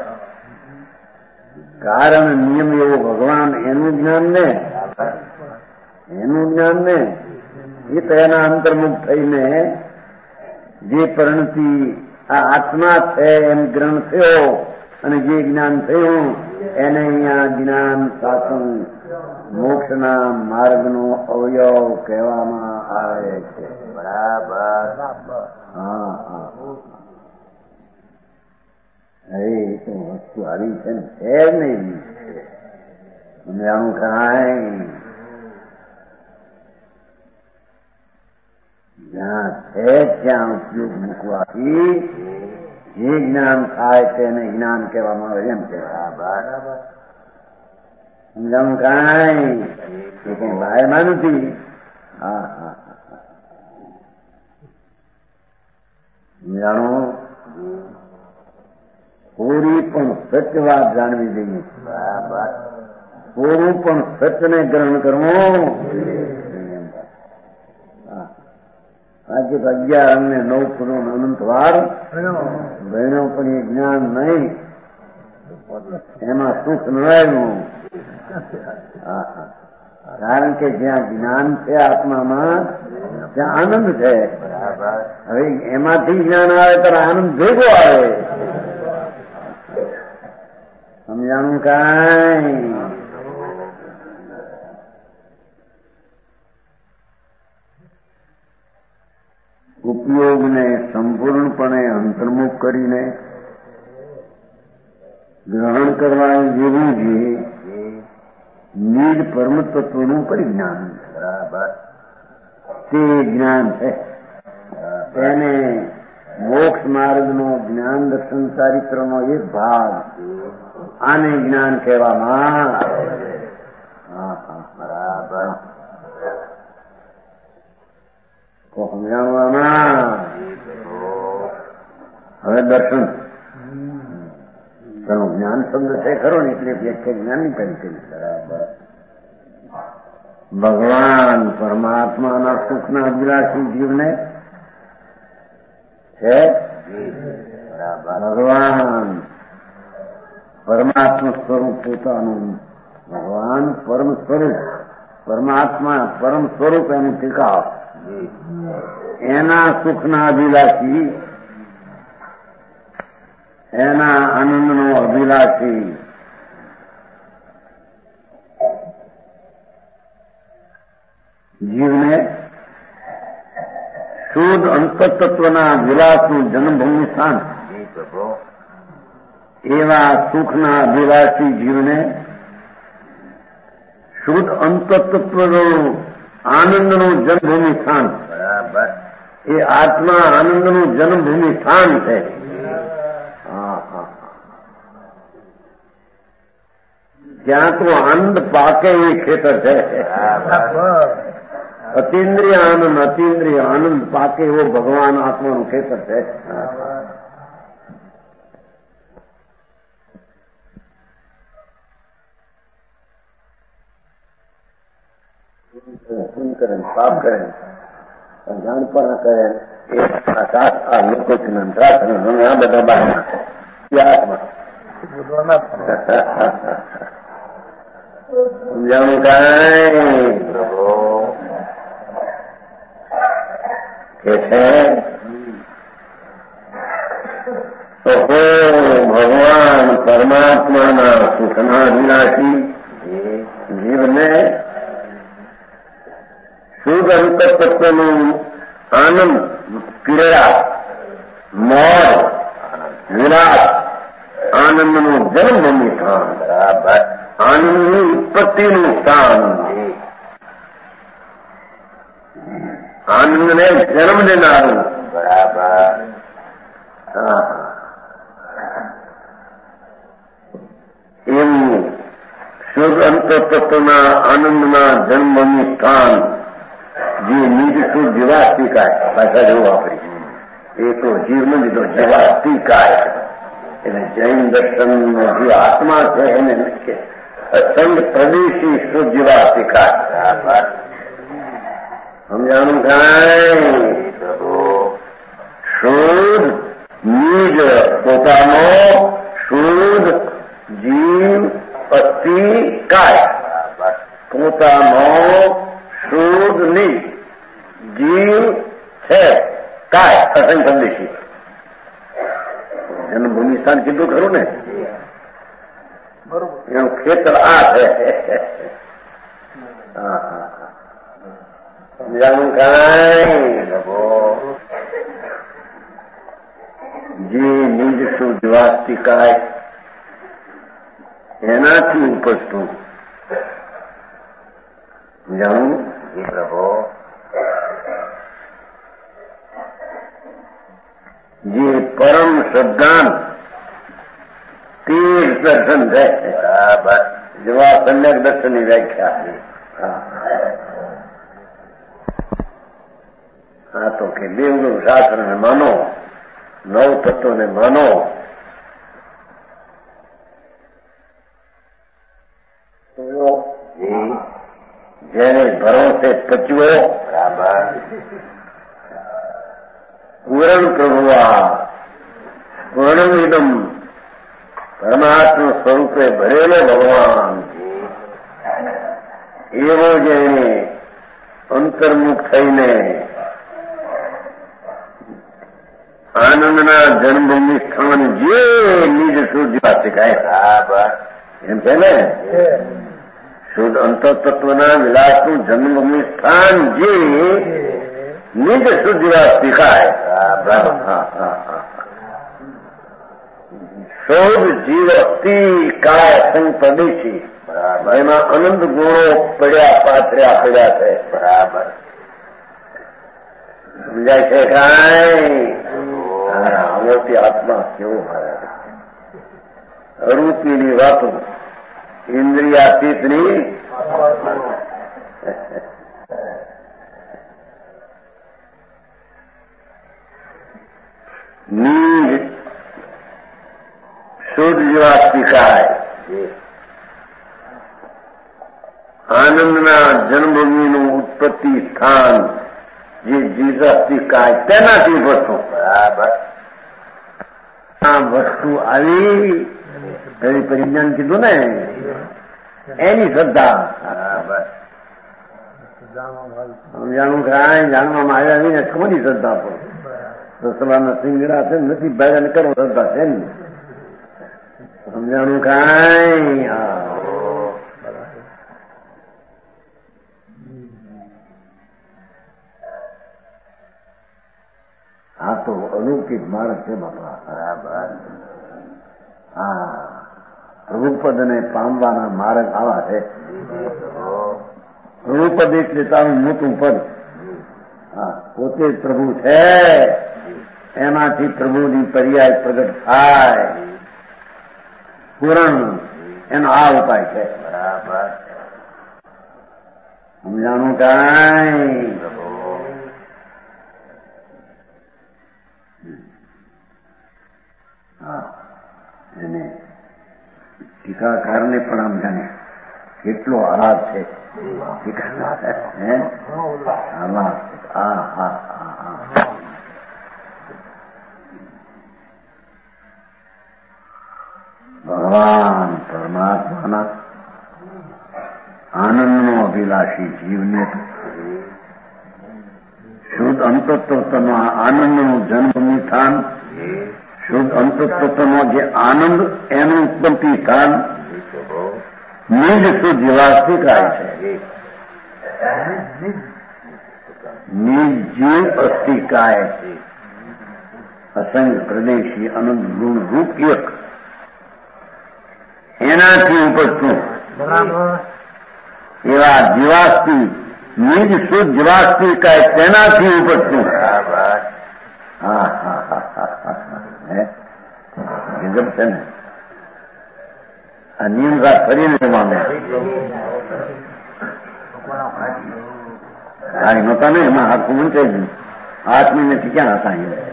કારણ નિયમ એવો ભગવાન એનું જ્ઞાન ને એનું જ્ઞાન ને એ તો એના અંતર્મુખ થઈને જે પરિણતિ આ આત્મા છે એમ ગ્રહણ થયો અને જે જ્ઞાન થયું એને અહીંયા જ્ઞાન શાસન મોક્ષના માર્ગનો અવયવ કહેવામાં આવે છે. બરાબર. હા હા અરે એ તો વસ્તુ આવી છે ને છે નહીં સમજાણું કાંઈ? જ્યાં છે ત્યાં ઉપયોગ મૂકવાથી જે જ્ઞાન થાય તેને જ્ઞાન કહેવામાં આવે એમ છે. બરાબર. સમજાણું કાંઈ? એ કઈ બહારમાં નથી. હા હા સમજાણું? પૂરી પણ સત્ય વાત જાણવી જોઈએ. બરાબર. પૂરું પણ સત્યને ગ્રહણ કરવું. આજે તો અગિયાર અમને નવ પૂરો અનંત વાર બહેનો પણ એ જ્ઞાન નહીં એમાં સુખ નવાયું. કારણ કે જ્યાં જ્ઞાન છે આત્મામાં ત્યાં આનંદ છે. હવે એમાંથી જ્ઞાન આવે ત્યારે આનંદ ભેગો આવે. સમજાણું કાંઈ? ઉપયોગને સંપૂર્ણપણે અંતર્મુખ કરીને ગ્રહણ કરવા જેવું જે નિજ પરમ તત્વનું પરિજ્ઞાન બરાબર તે જ્ઞાન છે. તેને મોક્ષ માર્ગનો જ્ઞાન દર્શન ચારિત્રનો એક ભાગ આને જ્ઞાન કહેવામાં આવે. હા હા બરાબર તો સમજાવવામાં હવે દર્શન જ્ઞાન શબ્દ છે ખરો ને એટલે વ્યાખ્યા જ્ઞાનની કરી કરી. બરાબર ભગવાન પરમાત્માના સુખના અભિલાષી જીવને છે. ભગવાન પરમાત્મા સ્વરૂપ પોતાનું ભગવાન પરમ સ્વરૂપ પરમાત્મા પરમ સ્વરૂપ એનું ટીકાવ એના સુખના અભિલાષી એના આનંદનો અભિલાષી જીવને શુદ્ધ અંતતત્વના વિલાસનું જન્મભૂમિ સ્થાન એવા સુખના અભિલાષી જીવને શુદ્ધ અંતતત્વનું આનંદનું જન્મભૂમિ સ્થાન બરાબર એ આત્મા આનંદનું જન્મભૂમિ સ્થાન છે. ત્યાં તો આનંદ પાકે એ ખેતર છે. અતિન્દ્રિય આનંદ અતિન્દ્રિય આનંદ પાકે એવો ભગવાન આત્માનું ખેતર છે. પુન કરે પાપ કરે જાણપણા કરે આ લોકો આ બધા બહાર આત્મા સમજાણું કાંઈ કે છે તો ભગવાન પરમાત્માના સુખના અભિલાષી જીવને શુદ્ધ અંતતત્વનું આનંદ ક્રીડા મોજ વિલાસ આનંદનું જન્મભૂમિ સ્થાન બરાબર આનંદની ઉત્પત્તિનું સ્થાન આનંદને જન્મ દેનારું બરાબર એવું શુદ્ધ અંતતત્વના આનંદના જન્મભૂમિ સ્થાન જે નિજ શુદ્ધ જીવાસ્તિકાય ભાષા જેવું વાપરી એ તો જીવનો લીધો જીવાસ્તિકાય એટલે જૈન દર્શનનો જે આત્મા છે એને કે અસંગ પ્રદેશી શુદ્ધ જીવાસ્તિકાય સમજાણું કાંઈ શુદ્ધ નિજ પોતાનો શુદ્ધ જીવ અસ્થિ કાય પોતાનો શુદ્ધ નિજ જીવ છે કાય અસંગ પ્રદેશી જન્મભૂમિ સ્થાન કીધું ખરું ને બરોબર એનું ખેતર આ છે. સમજાણું કાંઈ જે નિજ શુદ્ધ વાસ્તિકાય એનાથી ઉપજતું સમજાણું પ્રભો જે પરમ શ્રદ્ધાન તીર્થ દર્શન છે બરાબર જેવા સમ્યક દર્શનની વ્યાખ્યા હા તો કે દેવનું શાસ્ત્રને માનો નવ તત્વને માનો જેને ભરોસે પચવો બરાબર પૂરણ પ્રભુઆ પૂર્ણમિદમ પરમાત્મા સ્વરૂપે ભરેલો ભગવાન એવો જેને અંતર્મુખ થઈને આનંદના જન્મભૂમિ સ્થાન જે નિજ શુદ્ધ શીખાય બરાબર એમ છે ને શુદ્ધ અંતતત્વના વિલાસનું જન્મભૂમિ સ્થાન જે નિજ શુદ્ધ શીખાય શોધ જીવ અસ્થિ કાય સંગ પ્રદેશી એમાં અનંત ગુણો પડ્યા પાથર્યા પડ્યા છે. બરાબર સમજાય છે કાંઈ? આમોથી આત્મા કેવો મારા અરૂપીની વાતો ઇન્દ્રિયાતીતની નીજ શુદ્ધ જેવા સ્વીકારાય. આનંદના જન્મભૂમિનું ઉત્પત્તિ સ્થાન જે જીસસ સ્વીકાય તેનાથી વસ્તુ. બરાબર આ વસ્તુ આવી એવી પરિજ્ઞાન કીધું ને એની શ્રદ્ધા. જાણું કાંઈ જાણવામાં આવ્યા નહીં કોની શ્રદ્ધા પણ રસલાના સિંગડા છે નથી ભાઈ કરો શ્રદ્ધા છે ને સમજાણું કાંઈ. આ તો અલૌકિક માર્ગ છે બાપા. બરાબર હા પ્રભુપદને પામવાના માર્ગ આવા છે. પ્રભુપદ એટલે તારું મોટું પદ. હા પોતે પ્રભુ છે એનાથી પ્રભુની પર્યાય પ્રગટ થાય. પૂરણ એનો આ ઉપાય છે. બરાબર સમજાણું કાંઈ. હા એને ટીકાકારને પણ આમ જાણે કેટલો આરાધ છે. ભગવાન પરમાત્માના આનંદનો અભિલાષી જીવને શુદ્ધ અંતત્વનો આનંદનું જન્મભૂમિ સ્થાન, શુદ્ધ અંતત્વનો જે આનંદ એનું ઉત્પત્તિ સ્થાન નિજ શુદ્ધ જીવાસ્તી કાય છે. નિજ જીવ અસ્થિકાય અસંગ પ્રદેશી અનંત ગુણ રૂપ એક એનાથી ઉપજતું એવા જીવાસ્તી નિજ શુદ્ધ જીવાસ્તી કાય તેનાથી ઉપજતું. હા હા હા હા ગજબ છે ને આ નિયમ સાથ ફરીને માને આ નહોતા ને એમાં હાથ મૂંચાઈ ગયું. આઠમી નથી ક્યાં હતા અહીંયા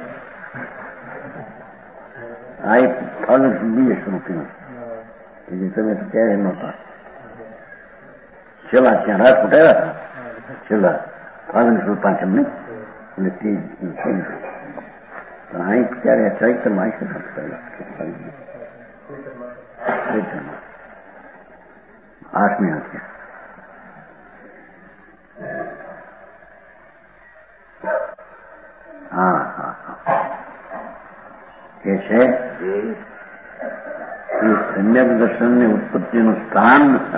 આ એક ફળ બીજે સ્વરૂપી જે તમે તો ત્યારે નહોતા. છેલ્લા ત્યાં રાત ફૂટાવ્યા હતા છેલ્લા ફાગણ સ્વરૂપ પાંચમ ને એટલે તે પણ અહીં ત્યારે ચૈત્રમાં આવી ચૈત્રમાં આઠમી હતી. હા હા હા એ છે એ સમ્યક દર્શનની ઉત્પત્તિનું સ્થાન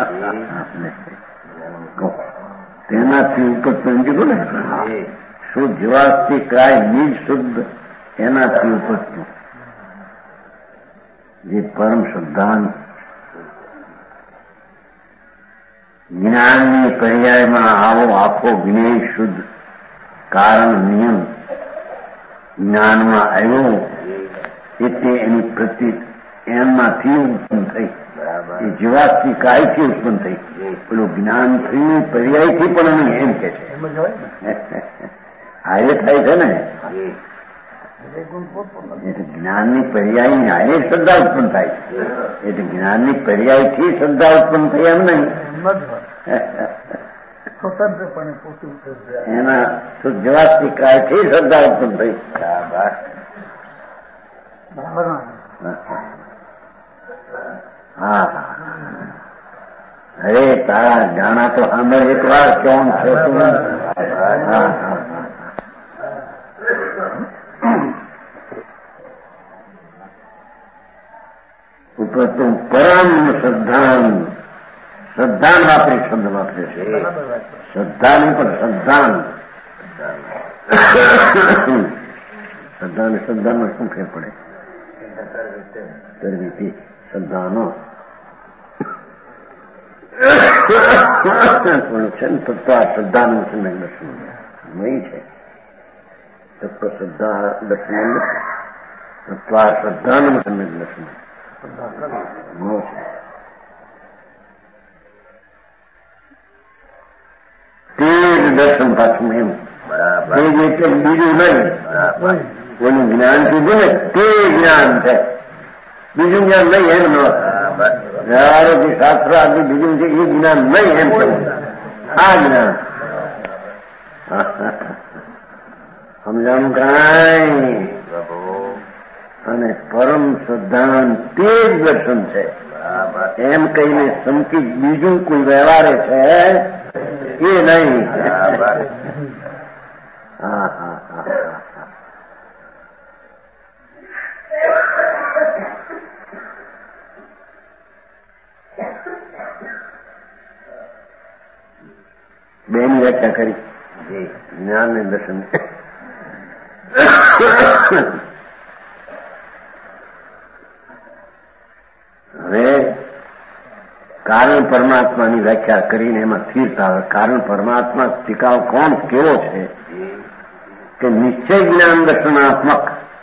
તેનાથી ઉપજતું કીધું ને શુદ્ધ જીવાસ્તી કાય નિજ શુદ્ધ એનાથી ઉપજતું જે પરમ શુદ્ધાંત જ્ઞાનની પર્યાયમાં આવો આખો જ્ઞેય શુદ્ધ કારણ નિયમ જ્ઞાનમાં આવ્યો એટલે એની પ્રતિ એમાંથી ઉત્પન્ન થઈ. એ જીવાસ્તી કાયથી ઉત્પન્ન થઈ. પેલું જ્ઞાનથી પર્યાયથી પણ અમે એમ કે છે હારે થાય છે ને એટલે જ્ઞાનની પર્યાયની હારે શ્રદ્ધા ઉત્પન્ન થાય છે. એટલે જ્ઞાનની પર્યાયથી શ્રદ્ધા ઉત્પન્ન થઈ એમ નહીં એના જીવાસ્તી કાયથી શ્રદ્ધા ઉત્પન્ન થઈ. હા અરે તારા જાણા તો સાંભળ એક વાર કોણ છે તું. ઉપર તું પરમ શ્રદ્ધાન શ્રદ્ધાન વાપરી શબ્દ વાપરે છે. શ્રદ્ધા નહીં પણ શ્રદ્ધાન. શ્રદ્ધા અને શ્રદ્ધામાં શું ફેર પડે? તરવીથી શ્રદ્ધાનો છે ને તત્વ શ્રદ્ધાનું સમ્યક દર્શન નહીં છે. તત્વ શ્રદ્ધા દર્શન તત્વ શ્રદ્ધાનું સમ્યક દર્શન નો છે. તે જ દર્શન પાછું એમ તે જ એટલે બીજું નહીં. કોઈનું જ્ઞાન કીધું ને તે જ્ઞાન છે, બીજું જ્ઞાન નહીં એમ ન વ્યવહારો જે શાસ્ત્ર આદિ બીજું છે એ જ્ઞાન નહીં એમ છે. આ જ્ઞાન સમજાણું કાંઈ. અને પરમ શ્રદ્ધાન તે જ દર્શન છે એમ કહીને સમકી બીજું કોઈ વ્યવહારે છે એ નહીં. હા હા હા બેની વ્યાખ્યા કરી જ્ઞાન ને દર્શન. હવે કારણ પરમાત્માની વ્યાખ્યા કરીને એમાં સ્થિરતા આવે. કારણ પરમાત્મા ટીકાવ કોણ કેવો છે કે નિશ્ચય જ્ઞાન દર્શનાત્મક.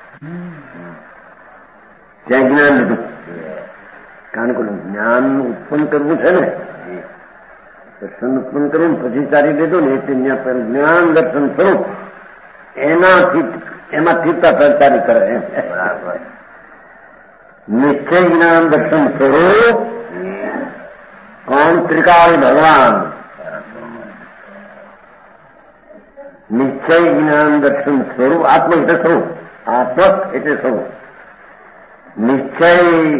ત્યાં જ્ઞાન લીધું કારણ કે જ્ઞાન ઉત્પન્ન કરવું છે ને, દર્શન ઉત્પન્ન કરવું પછી ચારી દીધું ને એટલે ત્યાં જ્ઞાન દર્શન સ્વરૂપ એનાથી એમાં સ્થિરતા પ્રચારી કરે એમ. નિશ્ચય જ્ઞાન દર્શન સ્વરૂપ કોણ? ત્રિકાળ ભગવાન. નિશ્ચય જ્ઞાન દર્શન સ્વરૂપ આત્મ એટલે સ્વરૂપ, આત્મક એટલે સ્વરૂપ. નિશ્ચય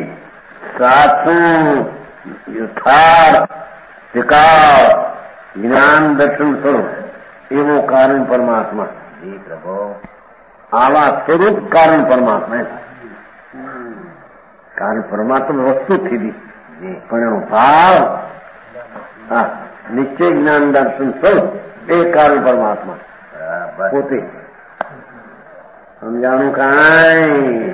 સાચું યથાર્થ ત્રિકાળ જ્ઞાન દર્શન સ્વરૂપ એવો કારણ પરમાત્મા. આવા સ્વરૂપ કારણ પરમાત્મા. કારણ પરમાત્મા વસ્તુ થીધી પણ એનો ભાવ હા નિશ્ચય જ્ઞાન દર્શન સ્વરૂપ એ કારણ પરમાત્મા પોતે. સમજાણું કાંઈ.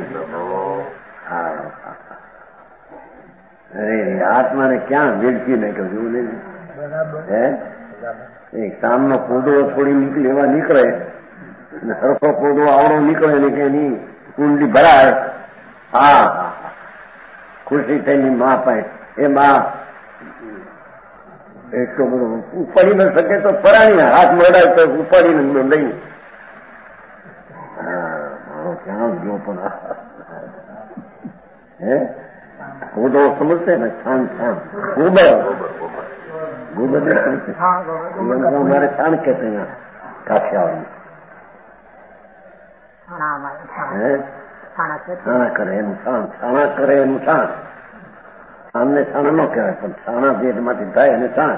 અરે આત્માને ક્યાં વેડફી નાખ્યો જેવું નહીં. હે એક સામનો પોદળો છોડી નીકળી એવા નીકળે અને સરખો પોદળો આવડો નીકળે ને કે એની કુંડલી ભરાય. હા ખુશી થઈને મા પાસે એ મા એટલો બધો ઉપાડી ન શકે તો ફરાણી હાથ મળાય તો ઉપાડીને લઈ. હા મારો ક્યાં ગયો પણ હે પોદળો સમજશે ને છાણ છાણ ગોબર ગોબર મારે છાણ કે કાઠિયાવાડી છાણા કરે એનું છાણ છાણા કરે એનું છાણ. છાણને છાણ ન કહેવાય પણ છાણા પેટમાંથી થાય એને છાણ.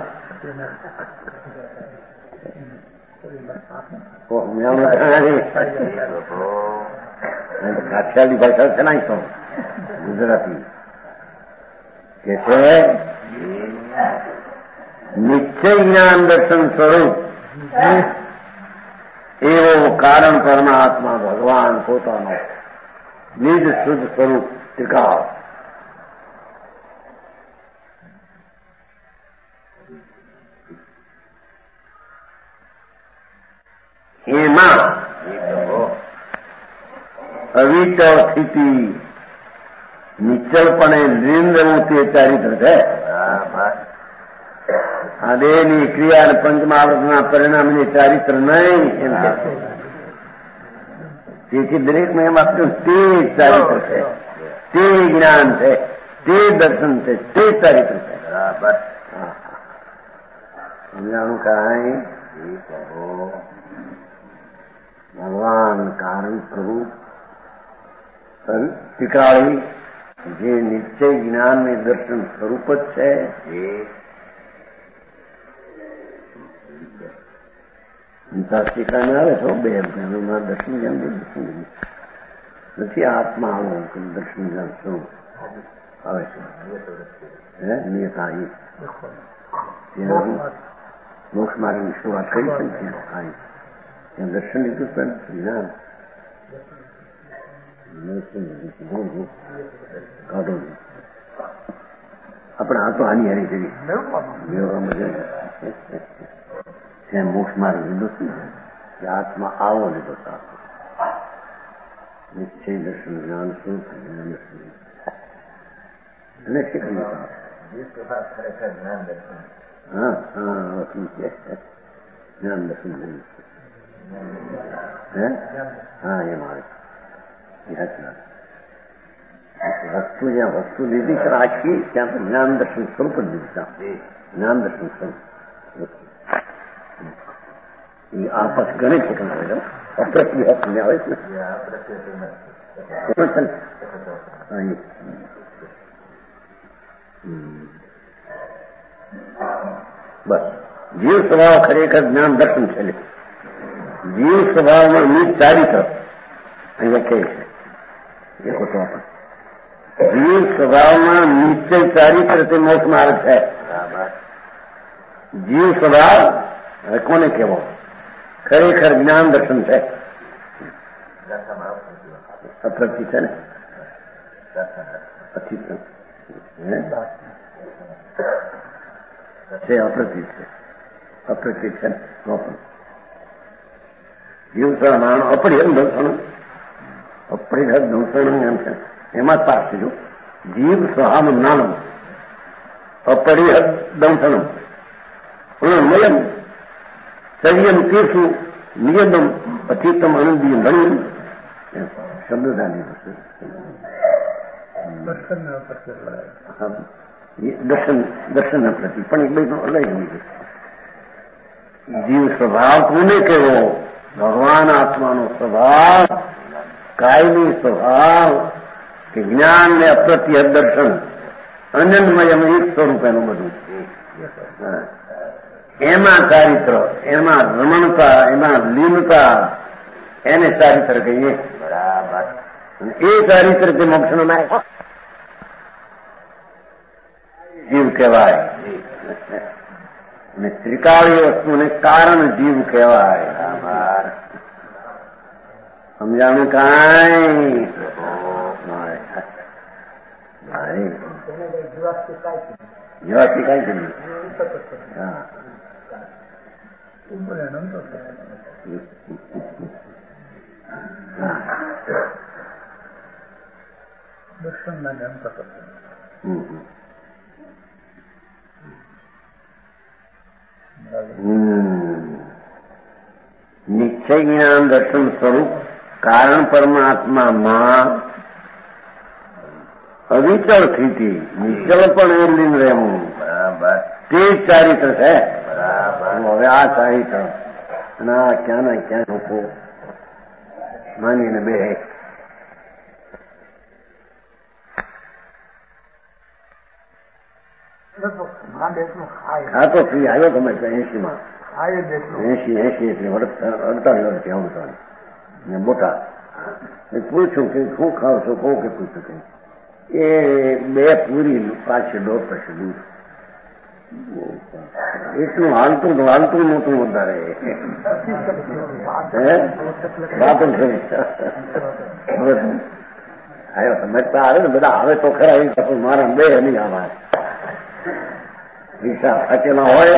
કાઠિયાવાડી ભાષા છે ને તો ગુજરાતી કે છે નિશ્ચય જ્ઞાન દર્શન સ્વરૂપ એવો કારણ પરમાત્મા ભગવાન પોતાનો નિજ શુદ્ધ સ્વરૂપ ટીકાવ. એમાં અવિચળ સ્થિતિ નિશ્ચળપણે લીન રહેવું તે ચારિત્ર છે. આ દેહની ક્રિયા અને પંચમહાવૃતના પરિણામની ચારિત્ર નહીં એમ કે છે. તેથી દરેકમાં એમ આપ્યું તે ચારિત્ર છે, તે જ્ઞાન છે, તે દર્શન છે, તે ચારિત્ર છે. સમજાણું કાંઈ. ભગવાન કારણ સ્વરૂપ ટીકાળી જે નિશ્ચય જ્ઞાન ને દર્શન સ્વરૂપ જ છે. ટીકા ને આવે છો બે દર્શન જ્ઞાન દર્શન નથી. આત્મા આવો દર્શન જ્ઞાન સ્વરૂપ આવે છે. હે નિયતા ત્યાં મોક્ષ માર્ગની શરૂઆત કરી છે ત્યાં આવી ત્યાં દર્શન લીધું પણ જ્ઞાન કાઢો આપણે આ તો હાની હારી કરી ત્યાં મોક્ષ માર્ગ લીધો છે કે આત્મા આવો લીધો સાચો નિશ્ચય દર્શન જ્ઞાન સ્વરૂપ જ્ઞાન દર્શન અને શીખવું ખરેખર જ્ઞાન દર્શન હા હા ઠીક છે જ્ઞાન દર્શન હે હા એ મારે વસ્તુ જ્યાં વસ્તુ લીધી છે આખી ત્યાં તો જ્ઞાન દર્શન સ્વરૂપ જ દીધા જ્ઞાન દર્શન સ્વરૂપ એ આપસ ગણિત છે આવે અપ્રત્ય આવે છે બસ જીવ સ્વભાવ ખરેખર જ્ઞાન દર્શન છે જીવ સ્વભાવમાં નીચ ચારિત્ર અહીંયા કહે છે એ ખોટો જીવ સ્વભાવમાં નિશ્ચય ચારિત્ર તે મોક્ષ માર્ગ છે જીવ સ્વભાવ હવે કોને કહેવો ખરેખર જ્ઞાન દર્શન છે અપ્રતિ છે ને અતિત છે અપ્રતિ છે અપ્રતિ છે જીવ સ્વભાવ અપરિહદ દર્શન અપરિહદ દંસણ એમ છે એમાં જ પાસ થયું જીવ સ્વહામ નાનમ અપરિહદ દંસણમ મયમ સંયમ તીર્થું નિયદમ અચિતમ આનંદી ધણ્યમ શબ્દદાની દર્શન દર્શન પ્રતિ પણ એક બે અલગ જીવ સ્વભાવ કોને કેવો ભગવાન આત્માનો સ્વભાવ કાયમી સ્વભાવ કે જ્ઞાન ને અપ્રત્ય દર્શન અનન્મયમ એક સ્વરૂપ એનું બધું એમાં ચારિત્ર એમાં રમણતા એમાં લીનતા એને ચારિત્ર કહીએ બરાબર એ ચારિત્ર તે મોક્ષનો માર્ગ જીવ કહેવાય અને ત્રિકાળીય વસ્તુને કારણ જીવ કહેવાય બરાબર સમજાણું કાંઈ જેવા શીખાય છે દર્શન ના જ્ઞાન પ્રકટ નિશ્ચય જ્ઞાન દર્શન સ્વરૂપ કારણ પરમાત્મામાં અવિચળ સ્થિતિ નિશ્ચળ પણ એ લીન રહેવું બરાબર તે જ ચારિત્ર છે બરાબર હવે આ ચારિત્ર અને આ ક્યાં ના ક્યાં લોકો માનીને બે હા તો ફ્રી આવ્યો તમે એસી માં એસી એસી એટલે અડતાલીસ વર્ષથી આવું ને મોટા પૂછું કે શું ખાવ છો કહું કે પૂછું કે એ બે પૂરી પાછી દોઢ પછી દૂધ એટલું હાલતું હાલતું નહોતું વધારે વાતો કરી આવ્યો સમજતા આવે ને બધા આવે તો ખરા મારા બે નહીં આવા પૈસા સાચેલા હોય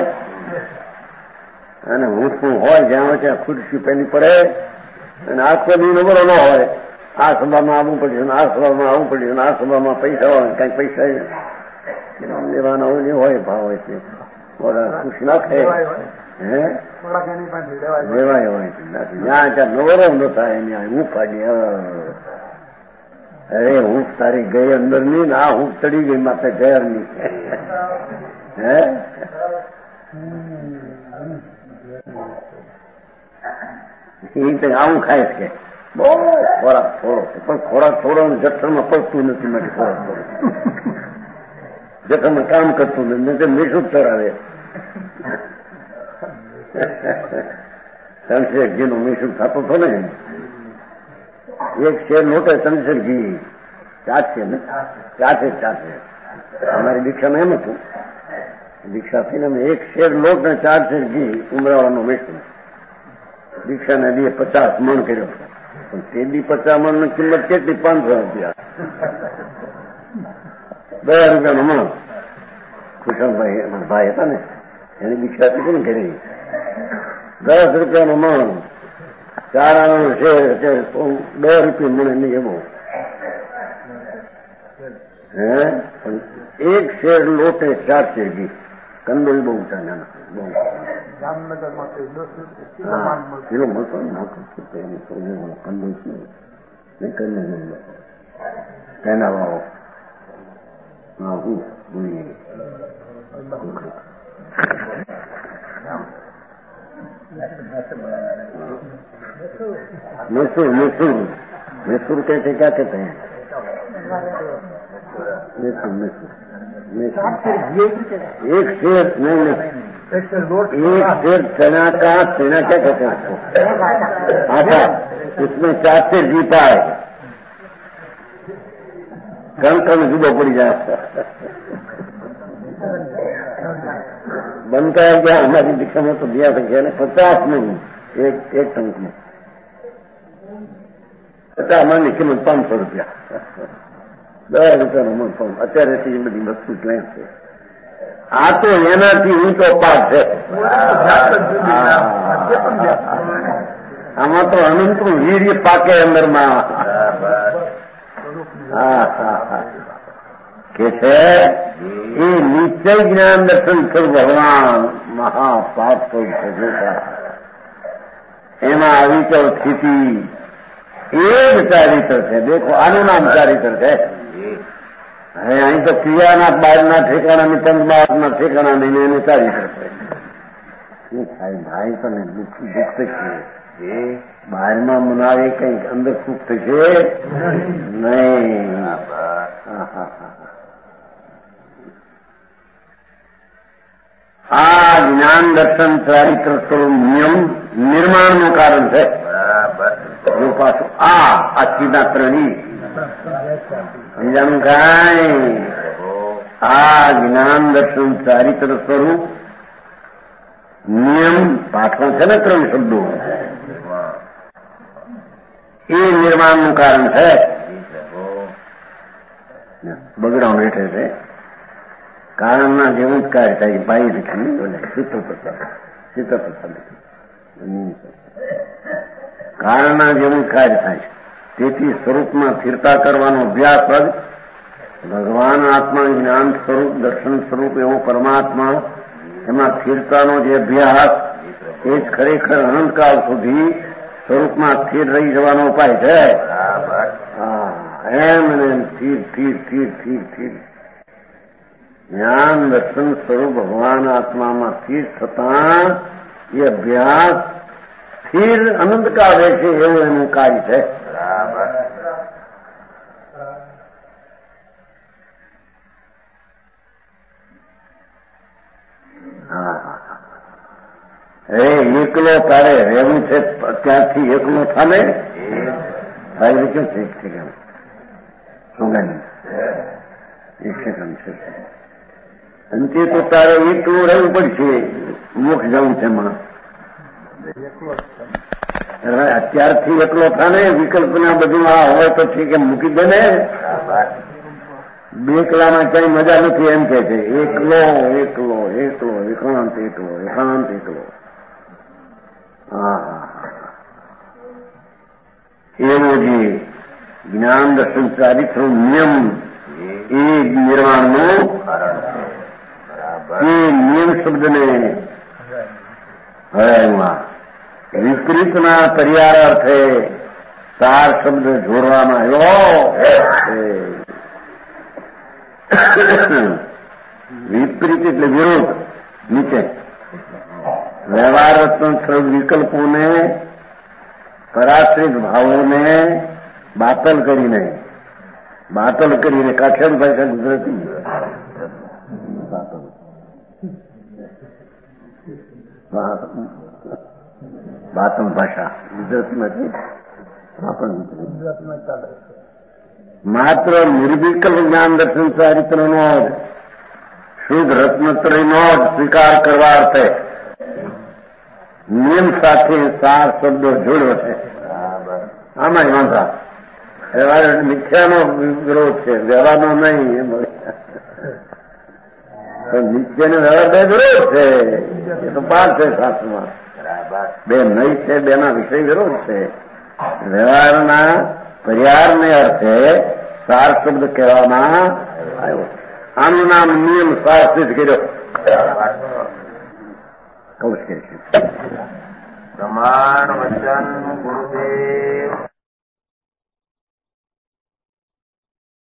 અને હું શું હોય જ્યાં ત્યાં ખુરશી પેલી પડે અને આખો દી નબળો ન હોય આ સભામાં આવવું પડશે આ સભામાં આવવું પડશે આ સભામાં પૈસા હોય કઈ પૈસા લેવાના હોય ને હોય ભાવ હોય છે ખુશ ના થાય હે લેવાય હોય જ્યાં ત્યાં નવરો ન થાય ત્યાં હું પાડી અરે હું તારી ગઈ અંદર ની ને આ હું ચડી ગઈ માથે ઘેર ની હે એ આવું ખાય છે બહુ ખોરાક થોડો પણ ખોરાક થોડો જઠરમાં પડતું નથી માટે ખોરાક થોડો જઠરમાં કામ કરતું નથી મીઠું ચરાવે ત્રણસેર ઘી નું મીઠું થતું હતો ને એક શેર નોટે ત્રણસેર ઘી ચારશે ને ચારસે ચારસે અમારી દીક્ષામાં એમ હતું દીક્ષા થઈને અમે એક શેર લોટ ને ચાર શેર ઘી ઉમરાવાનું મીઠું દીક્ષાને દીએ પચાસ મણ કર્યો પણ તેડી પચામણ ની કિંમત કેટલી? પાંચસો રૂપિયા. દસ રૂપિયાનો મણ. કુશળભાઈ ભાઈ હતા ને, એની દીક્ષા હતી ને ઘરે, દસ રૂપિયાનો મણ, ચાર આનાનો શેર, દસ રૂપિયા મળે નહીં એવો. હે એક શેર લોટે ચાર શેર ઘી. કંદોઈ બહુ ઊંચા નાના બહુ જામનગરમાં કિલો મળતો કંદોઈ કંદોઈ તેના ભાવ હા હું ભૂલી मैसूर मैसूर मैसूर कहते क्या कहते हैं? मैसूर मैसूर एक शेर नहीं नहीं एक शेर चना का चना क्या कहते हैं उसको? आटा. उसमें चार शेर जीता है. कल कल जुदो पड़ी जाए. बनता है क्या? हमारी दीक्षा में तो दिया था क्या ना, पचास नहीं एक एक टंक में पचास हमारी किंमत पांच सौ रुपया. દસ રૂપિયાનો મણ પણ અત્યારે એ બધી વસ્તુ ક્યાં છે? આ તો એનાથી ઊંચો પાક છે. આમાં તો અનંતનું વીર્ય પાકે અંદરમાં. હા હા હા કે છે એ નિશ્ચય જ્ઞાન દર્શન સ્વરૂપ ભગવાન મહાપાપ સ્વરૂપ ભજવતા એમાં અવિચલ સ્થિતિ એ જ ચારિત્ર છે. દેખો આનું નામ ચારિત્ર છે. હવે અહીં તો ક્રિયાના બહારના ઠેકાણાની પંચબારના ઠેકાણા નહીં એને ચારિત્ર છે. શું થાય ભાઈ? તને દુઃખ દુઃખ થશે. બહારમાં મનાવે કંઈક અંદર સુખ થશે નહીં. આ જ્ઞાન દર્શન ચારિત્ર સ્વરૂપ નિયમ નિર્માણનું કારણ છે. જો પાછું આ આખીના ત્રણી સમજાણું કાંઈ? આ જ્ઞાન દર્શન ચારિત્ર સ્વરૂપ નિયમ પાછળ છે ને ત્રણ શબ્દો, એ નિર્માણનું કારણ છે. બગડાવ હેઠે છે કારણના જેવું જ કાર્ય થાય. ભાઈ લખી બોલે ચિત્ર પ્રસાદ ચિત્ર પ્રસાદ કારણના જેવું કાર્ય થાય. તેથી સ્વરૂપમાં સ્થિરતા કરવાનો અભ્યાસ જ ભગવાન આત્મા જ્ઞાન સ્વરૂપ દર્શન સ્વરૂપ એવો પરમાત્મા એમાં સ્થિરતાનો જે અભ્યાસ એ જ ખરેખર અનંતકાળ સુધી સ્વરૂપમાં સ્થિર રહી જવાનો ઉપાય છે. એમ ને સ્થિર સ્થિર સ્થિર સ્થિર સ્થિર જ્ઞાન દર્શન સ્વરૂપ ભગવાન આત્મામાં સ્થિર થતા એ અભ્યાસ સ્થિર અનંતકાળ રહે છે એવું એનું કાર્ય છે. એ એકલો તારે રહેવું છે ત્યાંથી એકલો થાને થાય કેમ છે? એક સેકન્ડ સોગાની એક સેકન્ડ છે. અને તે તો તારે એકલું રહેવું પડશે. મોક્ષ જવું છે એમાં અત્યારથી એકલો થાને વિકલ્પના બધું આ હોય તો ઠીક એમ મૂકી દે ને. બેકલામાં કઈ મજા નથી એમ કે છે. એકલો એકલો એકલો એકાંત એકલો એકાંત એકલો. હા એવો જે જ્ઞાન દર્શન ચારિત્ર નિયમ એ નિર્માણનો એ નિયમ શબ્દને હરાયમાં વિપરીતના પરિવાર અર્થે ચાર શબ્દ જોડવામાં આવ્યો. વિપરીત એટલે વિરોધ નીચે વ્યવહાર રત્ન વિકલ્પોને પરાશ્રિત ભાવોને બાતલ કરીને બાતલ કરીને કાઠિયાવાડી ભાષા ગુજરાતી બાતલ ભાષા ગુજરાતીમાંથી માત્ર નિર્વિકલ્પ જ્ઞાન દર્શન ચારિત્રનો શુદ્ધ રત્નત્રયનો જ સ્વીકાર કરવા અર્થે નિયમ સાથે ચાર શબ્દો જોડ્યો છે. આમાં વાંધા વ્યવહાર મિથ્યાનો વિરોધ છે, વ્યવહારનો નહીં. એમ નિત્યનો વ્યવહાર બે વિરોધ છે, એ તો પાર છે શાસ્ત્રમાં. બે નહીં છે, બેના વિષય વિરોધ છે. વ્યવહારના પરિહારને અર્થે સાર શબ્દ કહેવામાં આવ્યો. આનું નામ નિયમ શાસ્ત્રિત કર્યો. કૌશ કે છે પ્રમાણ વચન ગુરુદેવ